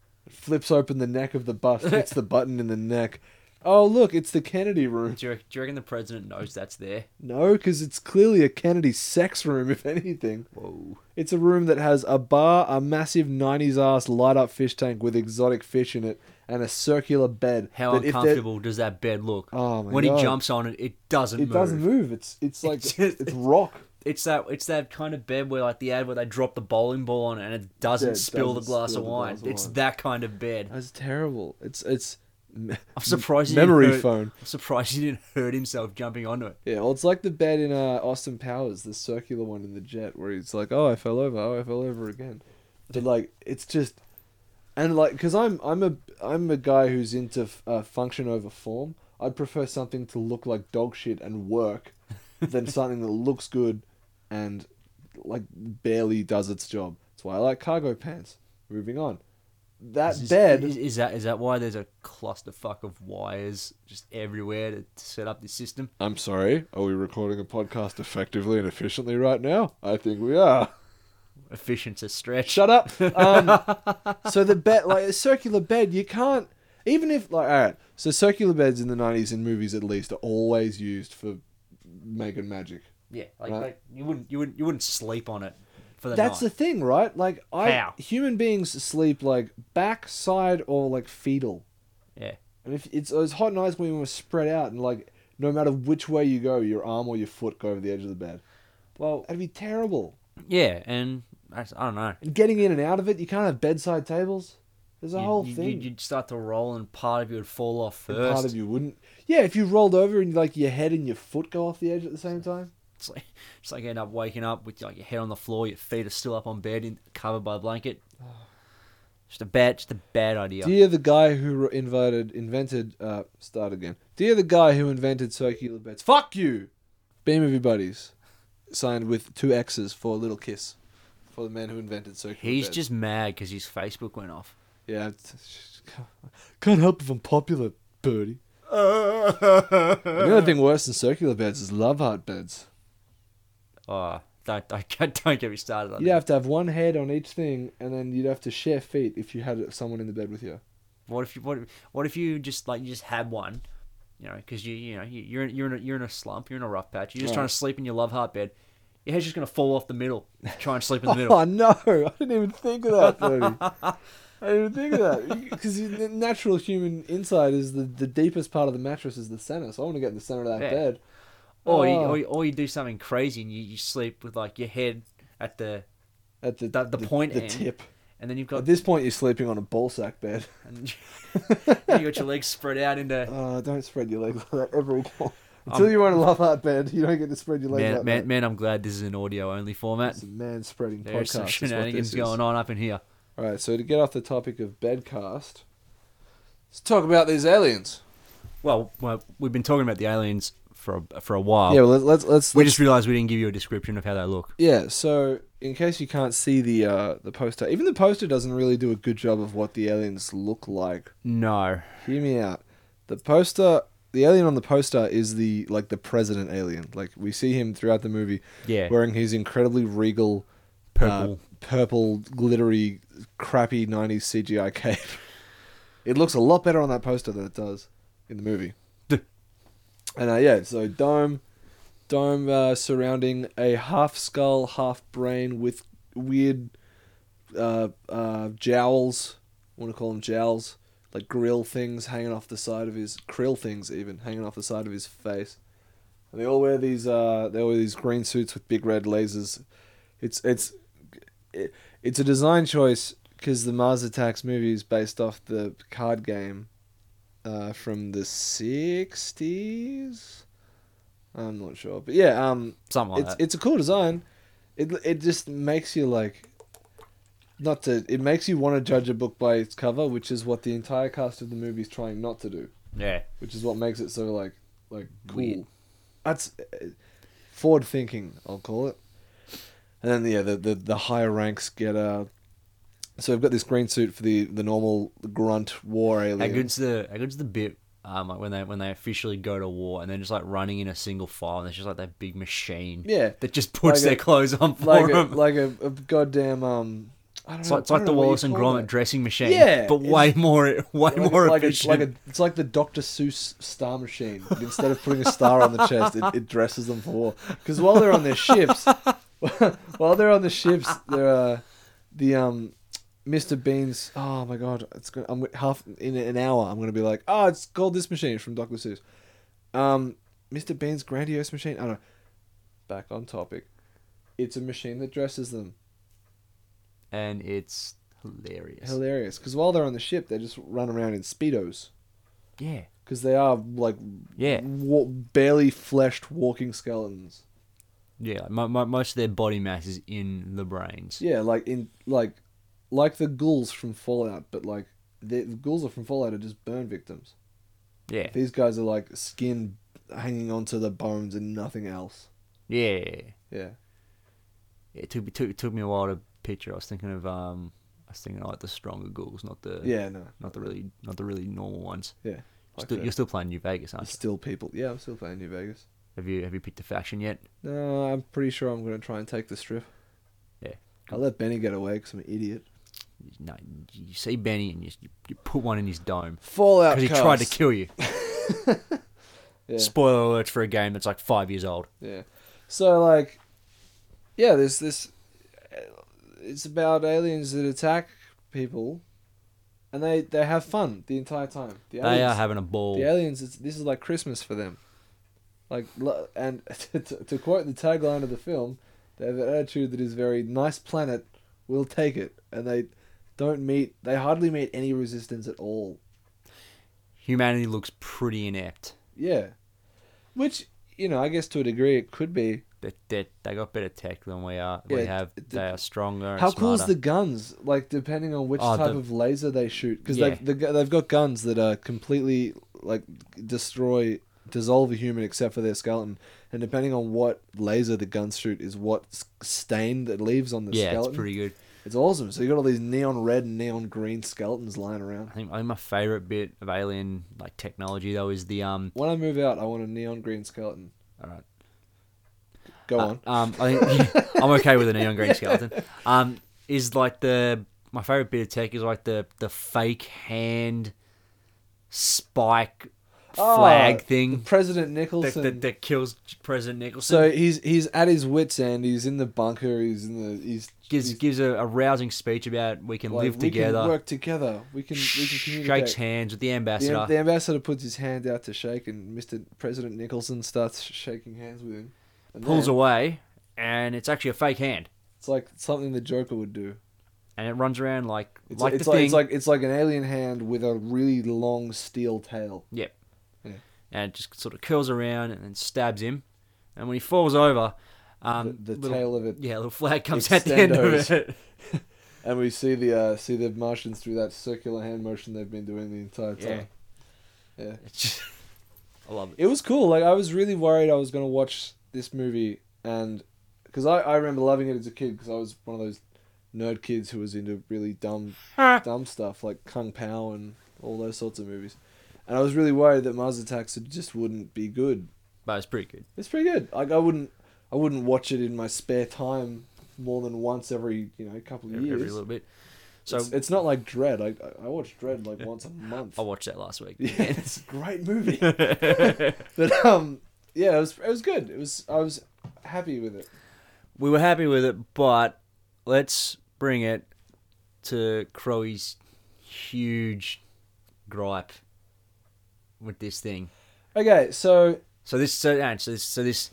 flips open the neck of the bust, hits the button in the neck. Oh, look, it's the Kennedy room. Do you, do you reckon the president knows that's there? No, because it's clearly a Kennedy sex room, if anything. Whoa. It's a room that has a bar, a massive nineties ass light up fish tank with exotic fish in it, and a circular bed. How that if they're- uncomfortable does that bed look? Oh my when God. he jumps on it, it doesn't It move. doesn't move. It's it's like It's it's, just- rock. It's that it's that kind of bed where like the ad where they drop the bowling ball on it and it doesn't Yeah, it spill doesn't the glass spill of the wine. glass of It's wine. that kind of bed. That's terrible. It's it's me- I'm surprised he memory didn't hurt, phone. I'm surprised he didn't hurt himself jumping onto it. Yeah, well, it's like the bed in uh, Austin Powers, the circular one in the jet, where he's like, "Oh, I fell over. Oh, I fell over again." But like, it's just, and like, because I'm I'm a I'm a guy who's into uh, function over form. I'd prefer something to look like dog shit and work than something that looks good and like barely does its job. That's why I like cargo pants. Moving on. That Is, bed. is, is that is that why there's a clusterfuck of wires just everywhere to, to set up this system? I'm sorry. Are we recording a podcast effectively and efficiently right now? I think we are. Efficient's a stretch. Shut up. Um, so the bed, like a circular bed, you can't. Even if like, all right. So circular beds in the nineties in movies at least are always used for making magic. Yeah, like, Right. like you wouldn't you wouldn't you wouldn't sleep on it for the That's night. the thing, right? Like I, How? human beings sleep like back, side, or like fetal. Yeah. And if it's, it's hot nights when we're spread out and like no matter which way you go, your arm or your foot go over the edge of the bed. Well, That'd be terrible. yeah, and I, I don't know. And getting in and out of it, you can't have bedside tables. There's a You- whole you, thing. You'd start to roll, and part of you would fall off And first. part of you wouldn't. Yeah, if you rolled over and like your head and your foot go off the edge at the same time. It's like it's like you end up waking up with like your head on the floor, your feet are still up on bed, in, covered by a blanket. Just a bad, just a bad idea. Dear the guy who invented, invented, uh, start again. Dear the guy who invented circular beds. Fuck you! Beam of your buddies. Signed with two X's for a little kiss. For the man who invented circular He's beds. just mad because his Facebook went off. Yeah. it's- Can't help if I'm popular, birdie. The only thing worse than circular beds is love heart beds. Oh, don't don't, don't get me started on You'd that. have to have one head on each thing, and then you'd have to share feet if you had someone in the bed with you. What if you what if, what if you just like you just had one, you know, because you you know you- you're in- you're in a, you're in a slump, you're in a rough patch, you're just Right. trying to sleep in your love heart bed. your head's just gonna fall off the middle. Try and sleep in the middle. Oh no! I didn't even think of that, Tony. I didn't even think of that because the natural human inside is the, the deepest part of the mattress is the center. So I want to get in the center of that Yeah. bed. Or, you, Oh. or, you, or you do something crazy and you, you sleep with like your head at the At the the, the point the end, tip. and then you've At got this point, you're sleeping on a ballsack bed. and you got your legs spread out into. Oh, don't spread your legs like that ever again. Until you're on a love heart bed, you don't get to spread your legs Man, like man, that. man, I'm glad this is an audio only format. It's a man spreading There's some podcast. shenanigans going on up in here. All right, so to get off the topic of bedcast, let's talk about these aliens. Well, well, we've been talking about the aliens for a, for a while. Yeah, well, let's let's let's. we let's just realised we didn't give you a description of how they look. yeah, so in case you can't see the uh, the poster, even the poster doesn't really do a good job of what the aliens look like. No. Hear me out. The poster, the alien on the poster is the like the president alien. Like we see him throughout the movie Yeah. wearing his incredibly regal, Purple. uh, purple, glittery, crappy nineties C G I cape. It looks a lot better on that poster than it does in the movie. Duh. And uh, yeah, so dome, dome uh, surrounding a half skull, half brain with weird uh, uh, jowls. I want to call them jowls, like grill things hanging off the side of his krill things, even hanging off the side of his face. And they all wear these. Uh, they all wear these green suits with big red lasers. It's it's it, it's a design choice because the Mars Attacks movie is based off the card game uh, from the sixties. I'm not sure, but yeah, um, Something like it's that. it's a cool design. It it just makes you like, not to. It makes you want to judge a book by its cover, which is what the entire cast of the movie is trying not to do. Yeah. Which is what makes it so like like cool. Weird. That's uh, forward thinking, I'll call it. And then yeah, the the, the higher ranks get uh. So we've got this green suit for the, the normal grunt war alien. How good's the how good's the bit um like when they when they officially go to war and they're just like running in a single file and there's just like that big machine Yeah, that just puts Like their a- clothes on for like a, them. like a, a goddamn um. I don't It's know, like, it's I like don't the know what you Wallace and call Gromit that. dressing machine, Yeah, but it's- way more way like, more like efficient. A, like a, it's like the Doctor Seuss star machine. But instead of putting a star on the chest, it, it dresses them for war. Because while they're on their ships, while they're on the ships, they're uh, the um, Mister Bean's. Oh my god, it's gonna. I'm half in an hour. I'm gonna be like, oh, it's called this machine from Doctor Seuss. Um, Mister Bean's grandiose machine. I don't know. Back on topic. It's a machine that dresses them. and it's hilarious. Hilarious. Because while they're on the ship, they just run around in speedos. Yeah. Because they are like Yeah. wa- barely fleshed walking skeletons. Yeah, mo- mo- most of their body mass is in the brains. Yeah, like in like like the ghouls from Fallout, but like the, the ghouls are from Fallout are just burn victims. Yeah. These guys are like skin hanging onto the bones and nothing else. Yeah. Yeah. It took me took, it took me a while to picture. I was thinking of um I was thinking of like the stronger ghouls, not the Yeah, no. not the really not the really normal ones. Yeah. Like Still, the- you're still playing New Vegas, the aren't you? still people. Yeah, I'm still playing New Vegas. Have you have you picked a faction yet? No, I'm pretty sure I'm going to try and take the strip. Yeah. I'll let Benny get away because I'm an idiot. No, you see Benny and you, you put one in his dome Fallout because he cast. tried to kill you. Yeah. Spoiler alert for a game that's like five years old. Yeah. So like, yeah, there's this. It's about aliens that attack people, and they, they have fun the entire time. The They are aliens, having a ball. the aliens. It's, this is like Christmas for them. Like, lo- and to, to quote the tagline of the film, they have an attitude that is very nice planet. We'll take it, and they don't meet. They hardly meet any resistance at all. Humanity looks pretty inept. Yeah, which you know, I guess to a degree it could be. They, they, they got better tech than we are. We Yeah, have. the- They are stronger. And How cool is smarter. the guns? Like depending on which Oh, type the- of laser they shoot, because Yeah. they've the, gu- they've got guns that are completely like destroy, dissolve a human except for their skeleton, and depending on what laser the guns shoot is what s- stain that leaves on the Yeah, skeleton. it's pretty good. It's awesome. So you got all these neon red and neon green skeletons lying around. I think, I think my favorite bit of alien like technology though is the um. When I move out, I want a neon green skeleton. All right. Go Uh, on. Um, I think I'm okay with a neon green skeleton. Um, is like the my favorite bit of tech is like the the fake hand spike flag the thing President that, Nicholson. that, that kills President Nicholson. So he's he's at his wits' end. He's in the bunker. He's in the he's gives he's, gives a, a rousing speech about we can like, live we together. can work together. We can we can communicate. Shakes hands with the The, ambassador. the ambassador puts his hand out to shake, and Mister President Nicholson starts shaking hands with him. And pulls then away, and it's actually a fake hand. It's like something the Joker would do. And it runs around like It's like it's the like thing. it's like it's like an alien hand with a really long steel tail. Yep. Yeah. And it just sort of curls around and then stabs him. And when he falls over, um, the the little- tail of it, yeah, a little flag comes at the end of extendos. it. and we see the uh, see the Martians through that circular hand motion they've been doing the entire Yeah. time. Yeah. It's just, I love it. It was cool. Like I was really worried I was gonna watch this movie, and because I, I remember loving it as a kid because I was one of those nerd kids who was into really dumb dumb stuff like Kung Pao and all those sorts of movies, and I was really worried that Mars Attacks just wouldn't be good. But it's pretty good. It's pretty good. Like I wouldn't I wouldn't watch it in my spare time more than once every you know couple of Every, years. every little bit. So it's, it's not like Dread. I I watch Dread like once a month. I watched that last week. Yeah, it's a great movie. But um, yeah, it was it was good. It was I was happy with it. We were happy with it, but let's bring it to Crowy's huge gripe with this thing. Okay, so So this, so, and so this, so this,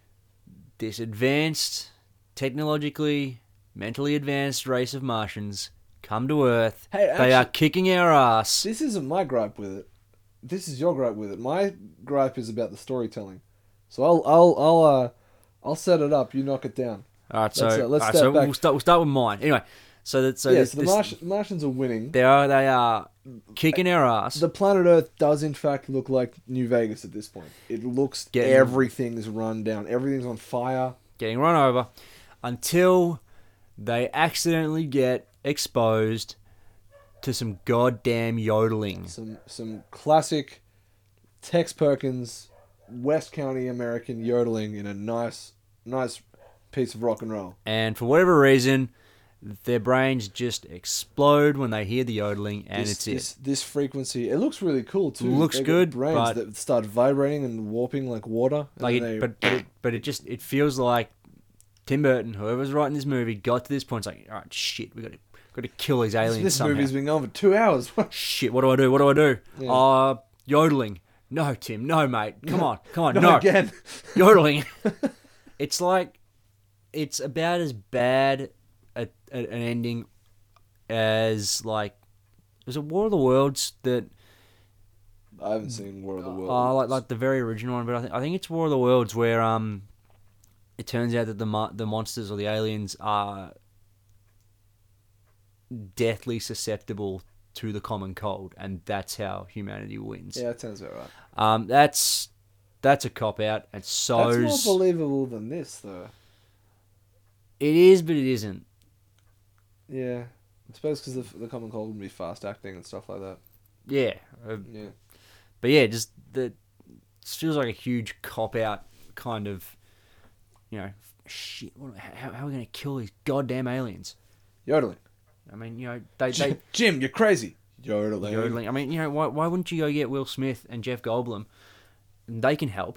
this advanced, technologically, mentally advanced race of Martians come to Earth. Hey, they are actually- kicking our ass. this isn't my gripe with it. This is your gripe with it. My gripe is about the storytelling. So I'll I'll I'll uh I'll set it up. You knock it down. All right, so, Let's, uh, let's all right, step so back. we'll start. We'll start with mine. Anyway, so that so yeah, this, so the this- Martian, Martians are winning. they are they are kicking our ass. The planet Earth does in fact look like New Vegas at this point. It looks Getting- everything's run down. Everything's on fire. Getting run over until they accidentally get exposed to some goddamn yodeling. Some some classic Tex Perkins West County American yodeling in a nice nice piece of rock and roll. And for whatever reason, their brains just explode when they hear the yodeling, and this, it's it. this, this frequency, it looks really cool too. Looks They got good, brains but- that start vibrating and warping like water. and Like, then it, they- but but it, but it just it feels like Tim Burton, whoever's writing this movie, got to this point. It's like, all right, shit, we got to got to kill these this, aliens this somehow. movie's been going for two hours. Shit, what do I do? What do I do? Yeah. Uh, yodeling. No, Tim. No, mate. Come on. Come on. Not No. again. Yodeling. It's like, it's about as bad a, a, an ending as, like, was it War of the Worlds that, I haven't seen War of the Worlds. uh, like, like the very original one, but I, th- I think it's War of the Worlds where, um, it turns out that the mo- the monsters or the aliens are deathly susceptible to the common cold, and that's how humanity wins. Yeah, that sounds about right. Um, that's that's a cop out. It That's sows. more believable than this, though. It is, but it isn't. Yeah, I suppose because the, the common cold would be fast acting and stuff like that. Yeah, uh, Yeah. but yeah, just the it feels like a huge cop out kind of. You know, shit. What, how, how are we gonna kill these goddamn aliens? Yodeling. I mean, you know, they they Jim, you're crazy. Yodeling. yodeling. I mean, you know, why why wouldn't you go get Will Smith and Jeff Goldblum? They can help.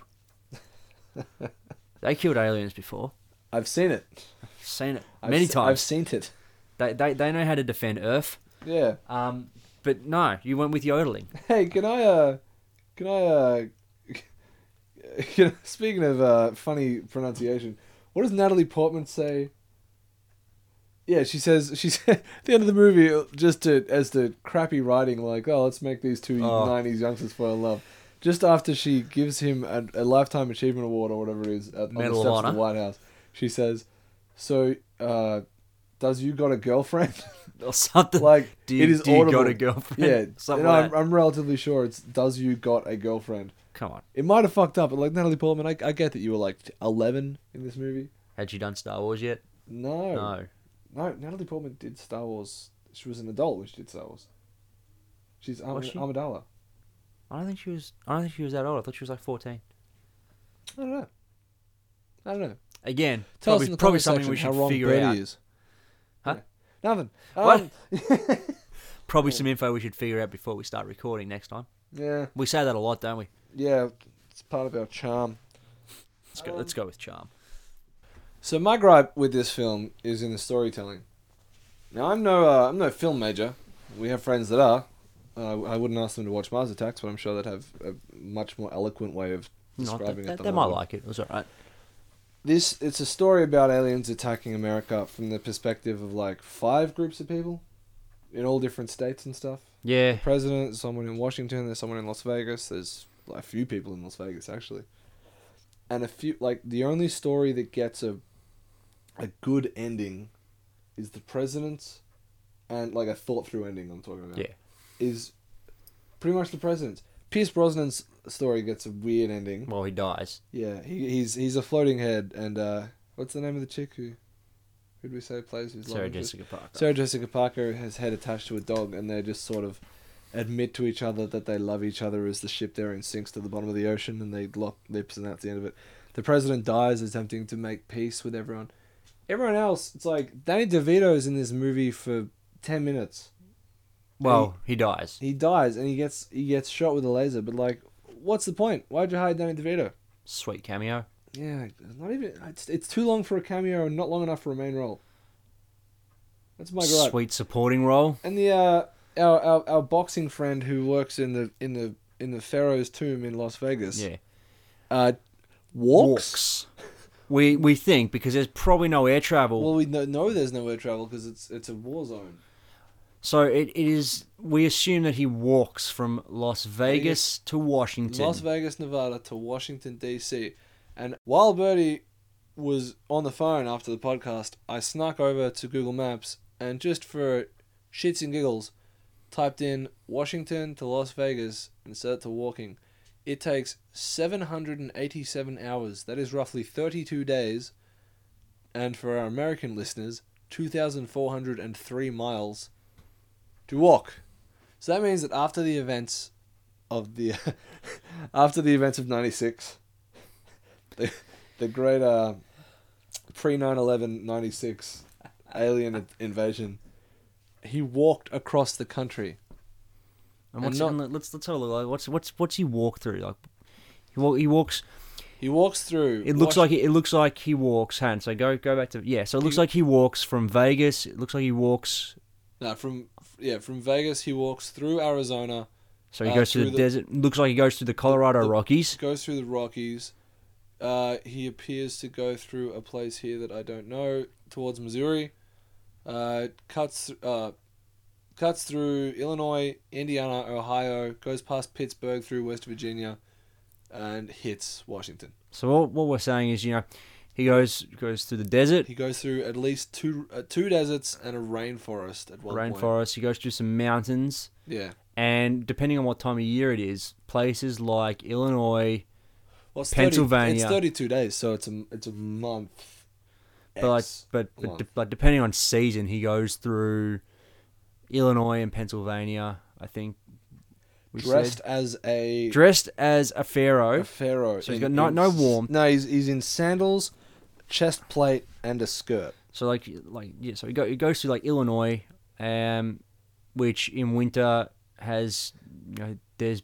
They killed aliens before. I've seen it. Seen it I've many se- times. I've seen it. They, they they know how to defend Earth. Yeah. Um, but no, you went with yodeling. Hey, can I, uh, can I, uh, can, speaking of, uh, funny pronunciation, what does Natalie Portman say? Yeah, she says, she said, at the end of the movie, just to, as the crappy writing, like, oh, let's make these two Oh. nineties youngsters fall in love. Just after she gives him a, a Lifetime Achievement Award or whatever it is at, on the Medal of steps of Honor. the White House, she says, so, uh, does you got a girlfriend? Or something. Like, do you, it is do you audible. got a girlfriend? Yeah, something and like I'm, that. I'm relatively sure it's does you got a girlfriend. Come on. It might have fucked up, but like Natalie Portman, I, I get that you were like eleven in this movie. Had she done Star Wars yet? No, No. no, Natalie Portman did Star Wars. She was an adult when she did Star Wars. She's Am- Was she? Amidala. I don't think she was. I don't think she was that old. I thought she was like fourteen. I don't know. I don't know. Again, Tell probably, us in the probably comment something section we how should wrong figure Birdie out. is. Huh? Yeah. Nothing. What? Um, Probably some info we should figure out before we start recording next time. Yeah, We say that a lot, don't we? yeah, it's part of our charm. Let's go. Um, let's go with charm. So my gripe with this film is in the storytelling. Now I'm no uh, I'm no film major. We have friends that are. Uh, I wouldn't ask them to watch Mars Attacks, but I'm sure they'd have a much more eloquent way of No, describing they, it. they, than they I might would. like it. It was all right. This it's a story about aliens attacking America from the perspective of like five groups of people in all different states and stuff. Yeah. The president, someone in Washington, there's someone in Las Vegas. There's a few people in Las Vegas actually, and a few like the only story that gets a a good ending is the president's, and like a thought through ending. I'm talking about. Yeah. Is pretty much the president's. Pierce Brosnan's story gets a weird ending. Well, he dies. Yeah, he, he's he's a floating head, and uh, what's the name of the chick who, who did we say plays his love Sarah interest? Jessica Parker. Sarah Jessica Parker has head attached to a dog, and they just sort of admit to each other that they love each other as the ship they're in sinks to the bottom of the ocean, and they lock lips, and that's the end of it. The president dies attempting to make peace with everyone. Everyone else, it's like Danny DeVito's in this movie for ten minutes. Well, he dies. He dies, and he gets he gets shot with a laser. But like, what's the point? Why'd you hire Danny DeVito? Sweet cameo. Yeah, not even. It's, it's too long for a cameo and not long enough for a main role. That's my gripe. Sweet supporting role. And the uh, our, our our boxing friend who works in the in the in the Pharaoh's tomb in Las Vegas. Yeah. Uh, walks. Walks. We we think because there's probably no air travel. Well, we know, know there's no air travel because it's it's a war zone. So it, it is. We assume that he walks from Las Vegas to Washington. Las Vegas, Nevada to Washington D C, and while Bertie was on the phone after the podcast, I snuck over to Google Maps and just for shits and giggles, typed in Washington to Las Vegas and set it to walking. It takes seven hundred eighty-seven hours. That is roughly thirty-two days, and for our American listeners, two thousand four hundred three miles to walk. So that means that after the events of the after the events of ninety-six, the the great uh, pre nine eleven ninety-six alien invasion, he walked across the country. And what's and not- and let's let's have a look. Like, what's what's what's he walk through? Like he walk, he walks. He walks through. It looks Wash- like it looks like he walks. Han, so go go back to yeah. So it looks He- like he walks from Vegas. It looks like he walks. no from yeah from Vegas. He walks through Arizona, So he Uh, goes through the, through the- desert. Looks like he goes through the Colorado the- Rockies. goes through the Rockies. Uh, he appears to go through a place here that I don't know towards Missouri. Uh, cuts uh, cuts through Illinois, Indiana, Ohio. Goes past Pittsburgh through West Virginia, and hits Washington. So what what we're saying is, you know, he goes goes through the desert, He goes through at least two uh, two deserts and a rainforest at one point. rainforest. He goes through some mountains, Yeah. and depending on what time of year it is, places like Illinois. Well, it's Pennsylvania. thirty, it's thirty-two days, so it's a it's a month. But like, X but but, month. de- but depending on season, he goes through Illinois and Pennsylvania. I think we dressed said. as a dressed as a pharaoh. a pharaoh. So he's in- got no- in no s- warmth. No, he's he's in sandals, chest plate, and a skirt. So like like yeah, so he go he goes to like Illinois, um, which in winter has you know there's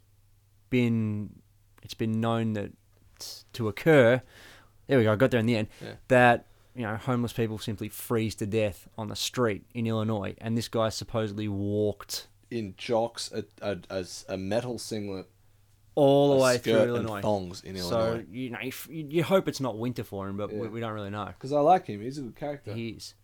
been it's been known that t- to occur. There we go. I got there in the end. Yeah. That you know homeless people simply freeze to death on the street in Illinois, and this guy supposedly walked In jocks, a a, a, a metal singlet, all the a way skirt, through and Illinois. thongs in So Illinois. you know you, you hope it's not winter for him, but we, Yeah. we don't really know. Because I like him. He's a good character. He is.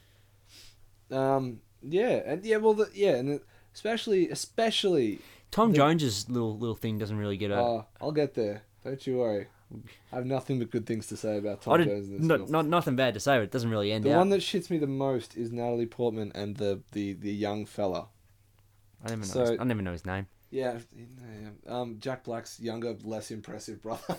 Um. Yeah. And yeah. Well. The, yeah. And the, especially especially. Tom The- Jones's little little thing doesn't really get a. Uh, I'll get there. Don't you worry. I have nothing but good things to say about Tom I did, Jones in this no, film. not nothing bad to say, but it doesn't really end The out. one that shits me the most is Natalie Portman and the, the, the young fella. I never know. so- his, I never know his name. Yeah, yeah, um, Jack Black's younger, less impressive brother.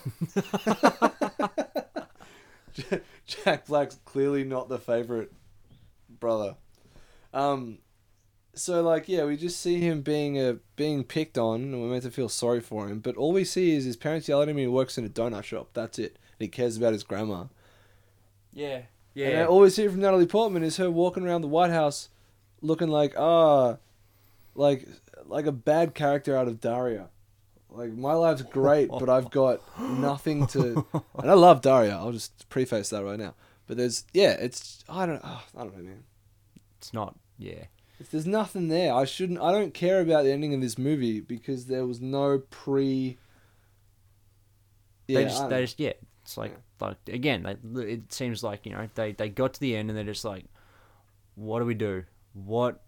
J- Jack Black's clearly not the favorite brother. Um, so like, yeah, we just see him being a being picked on, and we're meant to feel sorry for him. But all we see is his parents yell at him. And he works in a donut shop. That's it. And he cares about his grandma. Yeah, And I always hear from Natalie Portman is her walking around the White House, looking like ah, like like a bad character out of Daria. Like, my life's great, but I've got nothing to... And I love Daria. I'll just preface that right now. But there's... Yeah, it's... I don't... Oh, I don't know, man. It's not... Yeah. If there's nothing there, I shouldn't... I don't care about the ending of this movie because there was no pre... Yeah, they I just, don't they know. just, yeah. It's like, like again, they, it seems like, you know, they, they got to the end and they're just like, what do we do? What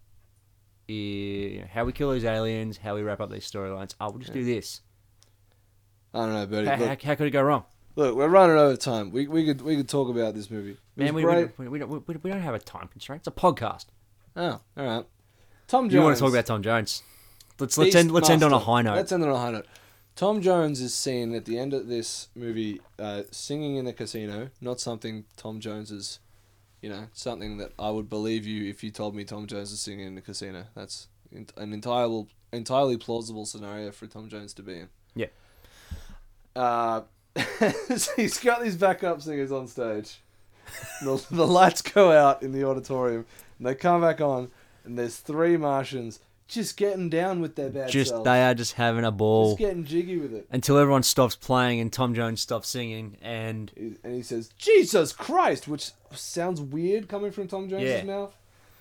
is, how we kill these aliens? How we wrap up these storylines? Oh, we'll just do this. I don't know, Bertie. How, Look, how, how could it go wrong? look, we're running over time. We we could we could talk about this movie. It Man, was we, we, great. we, we, don't, we, we don't have a time constraint. It's a podcast. Oh, all right. Tom Jones. You want to talk about Tom Jones? Let's let's Beast end let's end on a Master. high note. Let's end on a high note. Tom Jones is seen at the end of this movie uh, singing in the casino. Not something Tom Jones is, you know, something that I would believe you if you told me Tom Jones is singing in the casino. That's in- an entirely entirely plausible scenario for Tom Jones to be in. Yeah. Uh, so he's got these backup singers on stage. The, the lights go out in the auditorium, and they come back on, and there's three Martians just getting down with their bad Just selves. they are just having a ball Just getting jiggy with it. until everyone stops playing and Tom Jones stops singing and He- And he says, Jesus Christ, which sounds weird coming from Tom Jones' Yeah. mouth.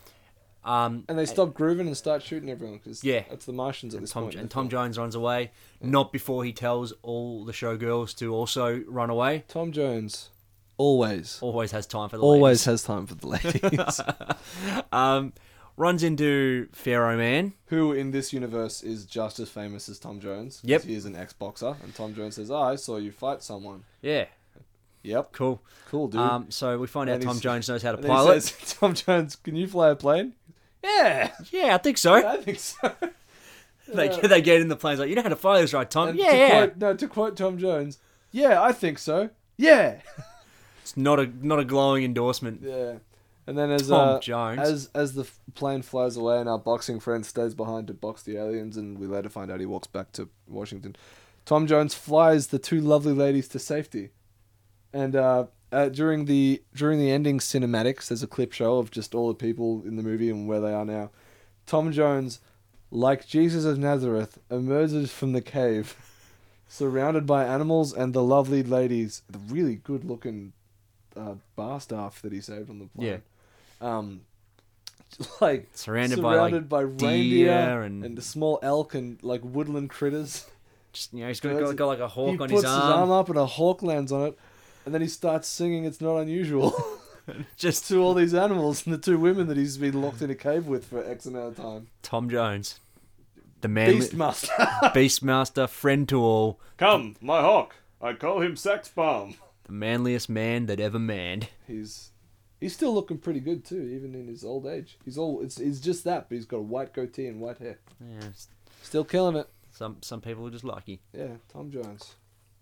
um And they stop grooving and start shooting everyone, because Yeah. that's the Martians at and this Tom, point. in and the Tom film. Jones runs away, not before he tells all the showgirls to also run away. Tom Jones always, Always has time for the always has time for the ladies. ladies. um, runs into Pharaoh Man. Who in this universe is just as famous as Tom Jones. 'Cause Yep. He is an ex-boxer, and Tom Jones says, oh, I saw you fight someone. Yeah, Yep. cool. Cool, dude. Um, so we find out And Tom he's- Jones knows how to and then he pilot. says, Tom Jones, can you fly a plane? Yeah. Yeah, I think so. I think so. They Yeah. they get in the planes like, you know how to fly this, right, Tom? And yeah, to yeah. Quote, no, to quote Tom Jones, yeah, I think so. Yeah. It's not a not a glowing endorsement. Yeah. And then as Tom uh, Jones. as as the f- plane flies away and our boxing friend stays behind to box the aliens, and we later find out he walks back to Washington, Tom Jones flies the two lovely ladies to safety. And uh, uh, during the during the ending cinematics, there's a clip show of just all the people in the movie and where they are now. Tom Jones, like Jesus of Nazareth, emerges from the cave, surrounded by animals and the lovely ladies, the really good-looking uh, bar staff that he saved on the plane. Yeah. Um, like Surrounded by, like, surrounded by, deer reindeer and- and... a small elk and like woodland critters. Just, you know, he's got, Goes- got, got like a hawk he on puts his arm. up and a hawk lands on it, and then he starts singing "It's Not Unusual" Just to all these animals and the two women that he's been locked in a cave with for X amount of time. Tom Jones, the man, Beastmaster. Beastmaster, friend to all, Come, my hawk. I call him Sax Bomb. the manliest man that ever manned. He's he's still looking pretty good too, even in his old age. He's all it's he's just that, but he's got a white goatee and white hair. Yeah, it's- Still killing it. some some people are just lucky. Yeah, Tom Jones.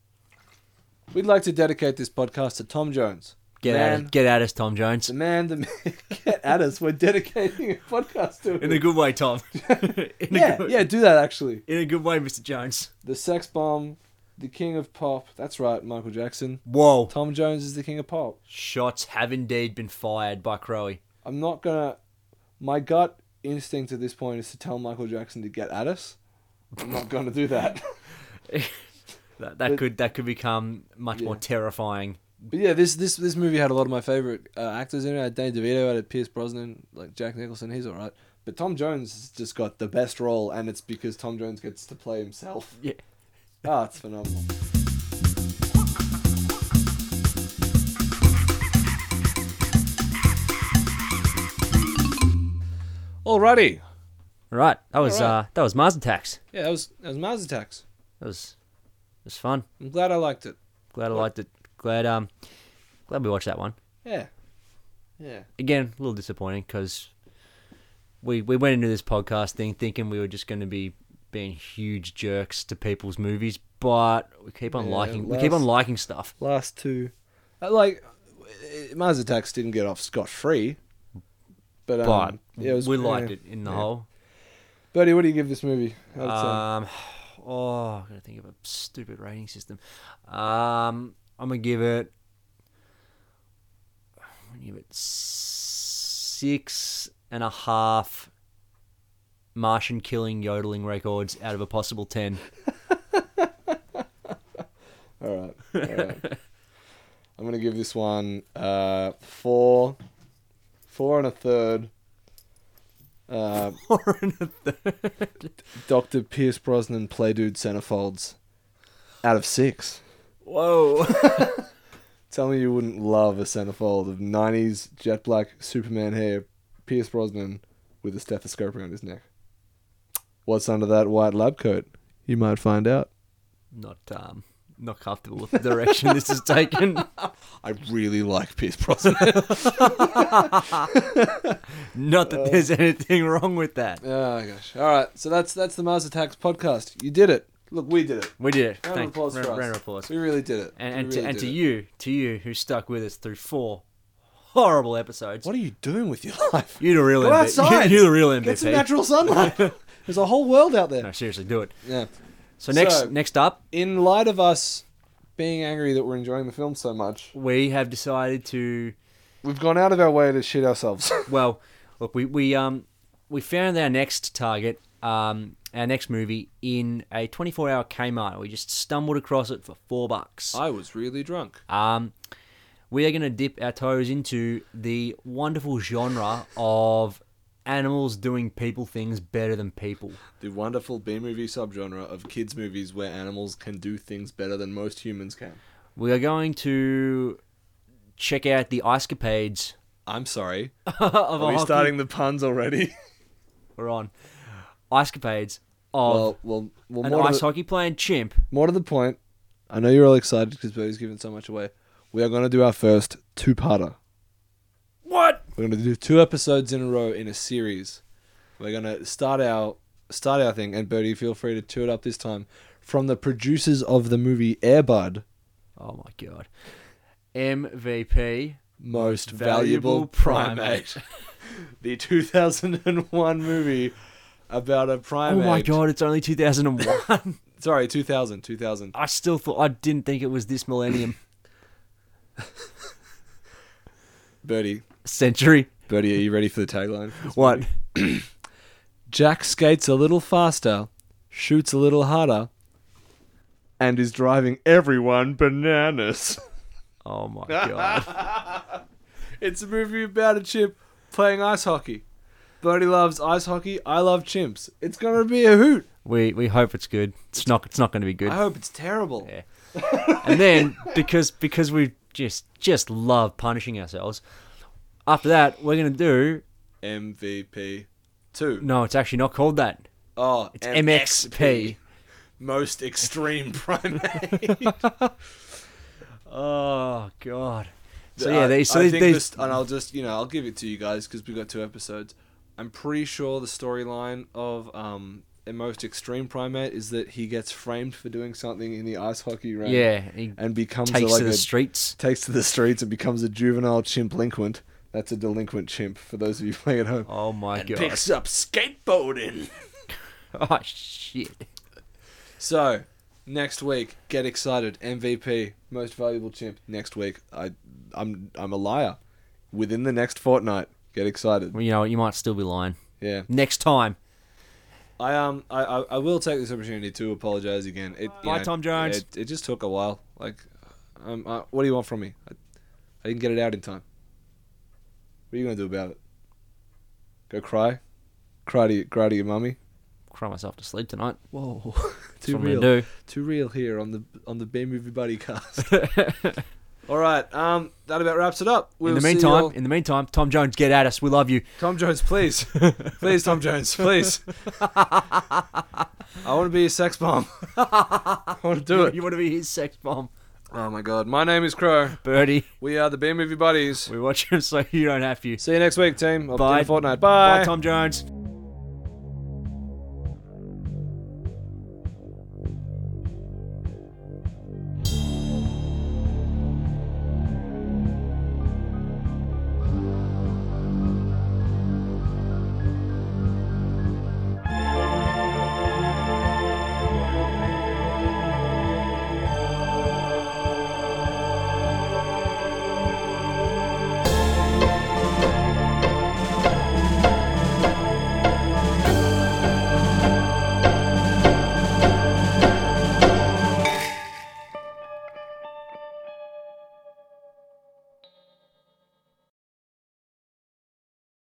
We'd like to dedicate this podcast to Tom Jones. Get man, at get at us, Tom Jones. the man, the man. Get at us. We're dedicating a podcast to him. In a good way, Tom. in yeah, a good, yeah, do that actually. In a good way, Mister Jones. The sex bomb, the king of pop. That's right, Michael Jackson. Whoa. Tom Jones is the king of pop. Shots have indeed been fired by Crowe. I'm not gonna. My gut instinct at this point is to tell Michael Jackson to get at us. I'm not gonna do that. That, that But- could that could become much more Yeah. terrifying. But yeah, this this this movie had a lot of my favorite uh, actors in it. I had Danny DeVito, I had Pierce Brosnan, like Jack Nicholson. He's all right. But Tom Jones has just got the best role, and it's because Tom Jones gets to play himself. Yeah. Ah, it's phenomenal. Alrighty. Right. That was Alright. uh that was Mars Attacks. Yeah, that was that was Mars Attacks. That was it was fun. I'm glad I liked it. Glad I liked it. Glad um glad we watched that one. Yeah. Yeah. Again, a little disappointing because we we went into this podcast thing thinking we were just going to be being huge jerks to people's movies, but we keep on Yeah, liking we keep on last- liking stuff. Last two, uh, like uh, Mars Attacks didn't get off scot free, but um, But yeah, it was, we yeah. liked it in the yeah. whole. Bertie, what do you give this movie? Out of ten? Um, oh, I gotta think of a stupid rating system. Um, I'm gonna give it. I'm gonna give it six and a half Martian killing yodeling records out of a possible ten. All right. All right. I'm gonna give this one uh, four, four and a third. Uh, Four and a third. Doctor Pierce Brosnan play dude centerfolds out of six. Whoa. Tell me you wouldn't love a centerfold of nineties jet black Superman hair, Pierce Brosnan with a stethoscope around his neck. What's under that white lab coat? You might find out. Not um, not comfortable with the direction this is taken. I really like Pierce Brosnan. Not that there's anything wrong with that. Oh gosh! All right, so that's that's the Mars Attacks podcast. You did it. Look, we did it. We did it. Round of Thank applause round, for us. round of applause. We really did it. And, We and really to, and did to it. you, to you who stuck with us through four horrible episodes. What are you doing with your life? You're the real Go M V P. outside. You're the real M V P. Get some natural sunlight. There's a whole world out there. No, seriously, do it. Yeah. So next, So- next up, In light of us being angry that we're enjoying the film so much, we have decided to. we've gone out of our way to shit ourselves. Well, look, we we um we found our next target, um our next movie in a twenty-four hour Kmart. We just stumbled across it for four bucks. I was really drunk. Um, we are going to dip our toes into the wonderful genre of animals doing people things better than people. The wonderful B-movie subgenre of kids' movies where animals can do things better than most humans can. We are going to check out the ice-capades I'm sorry. of Are a we hockey- starting the puns already? We're on. Ice-capades of well, well, well an more, to ice the, hockey playing chimp. more to the point. I know you're all excited because Bertie's giving so much away. We are going to do our first two-parter. What? We're going to do two episodes in a row in a series. We're going to start our start our thing, and Bertie, feel free to chew it up this time. From the producers of the movie Air Bud, Oh my god. M V P. Most Valuable Valuable Primate. The two thousand one movie about a Oh primate. my god, it's only two thousand one. Sorry, two thousand, two thousand. I still thought, I didn't think it was this millennium. Bertie, Century. Bertie, are you ready for the tagline? for this What? movie? Jack skates a little faster, shoots a little harder, and is driving everyone bananas. Oh my god. It's a movie about a chimp playing ice hockey. Bertie loves ice hockey. I love chimps. It's gonna be a hoot. We we hope it's good. It's not it's not going to be good. I hope it's terrible. Yeah. And then because because we just just love punishing ourselves. After that, we're going to do M V P two. no, it's actually not called that. Oh, It's M X P. Most extreme primate. Oh god. So I- yeah, they so I these, think these this, and I'll just you know I'll give it to you guys because we got two episodes. I'm pretty sure the storyline of um a most extreme primate is that he gets framed for doing something in the ice hockey rink. yeah, he and becomes a, takes like to the a, streets. takes to the streets and becomes a juvenile chimp delinquent. That's a delinquent chimp for those of you playing at home. Oh my and god. picks up skateboarding. Oh shit. So, next week, get excited. M V P, most valuable chimp. Next week, I, I'm, I'm a liar. Within the next fortnight, get excited. Well, you know, you might still be lying. Yeah, Next time. I um, I, I, I will take this opportunity to apologize again. It, you Bye, know, Tom Jones. It, it just took a while. Like, um, uh, what do you want from me? I, I didn't get it out in time. What are you gonna do about it? Go cry, cry to, cry to your mummy. Cry myself to sleep tonight. Whoa, That's too what I'm real. gonna do. Too real here on the on the B Movie Buddy cast. All right, um, that about wraps it up. We'll in the see you meantime, all- in the meantime, Tom Jones, get at us. We love you. Tom Jones, please, please, Tom Jones, please. I want to be a sex bomb. I want to do it. You want to be his sex bomb, Oh my God, my name is Crow. Birdie. We are the B Movie Buddies. We watch him so you don't have to. See you next week, team. Or Bye. in a fortnight. Bye. Bye, Tom Jones.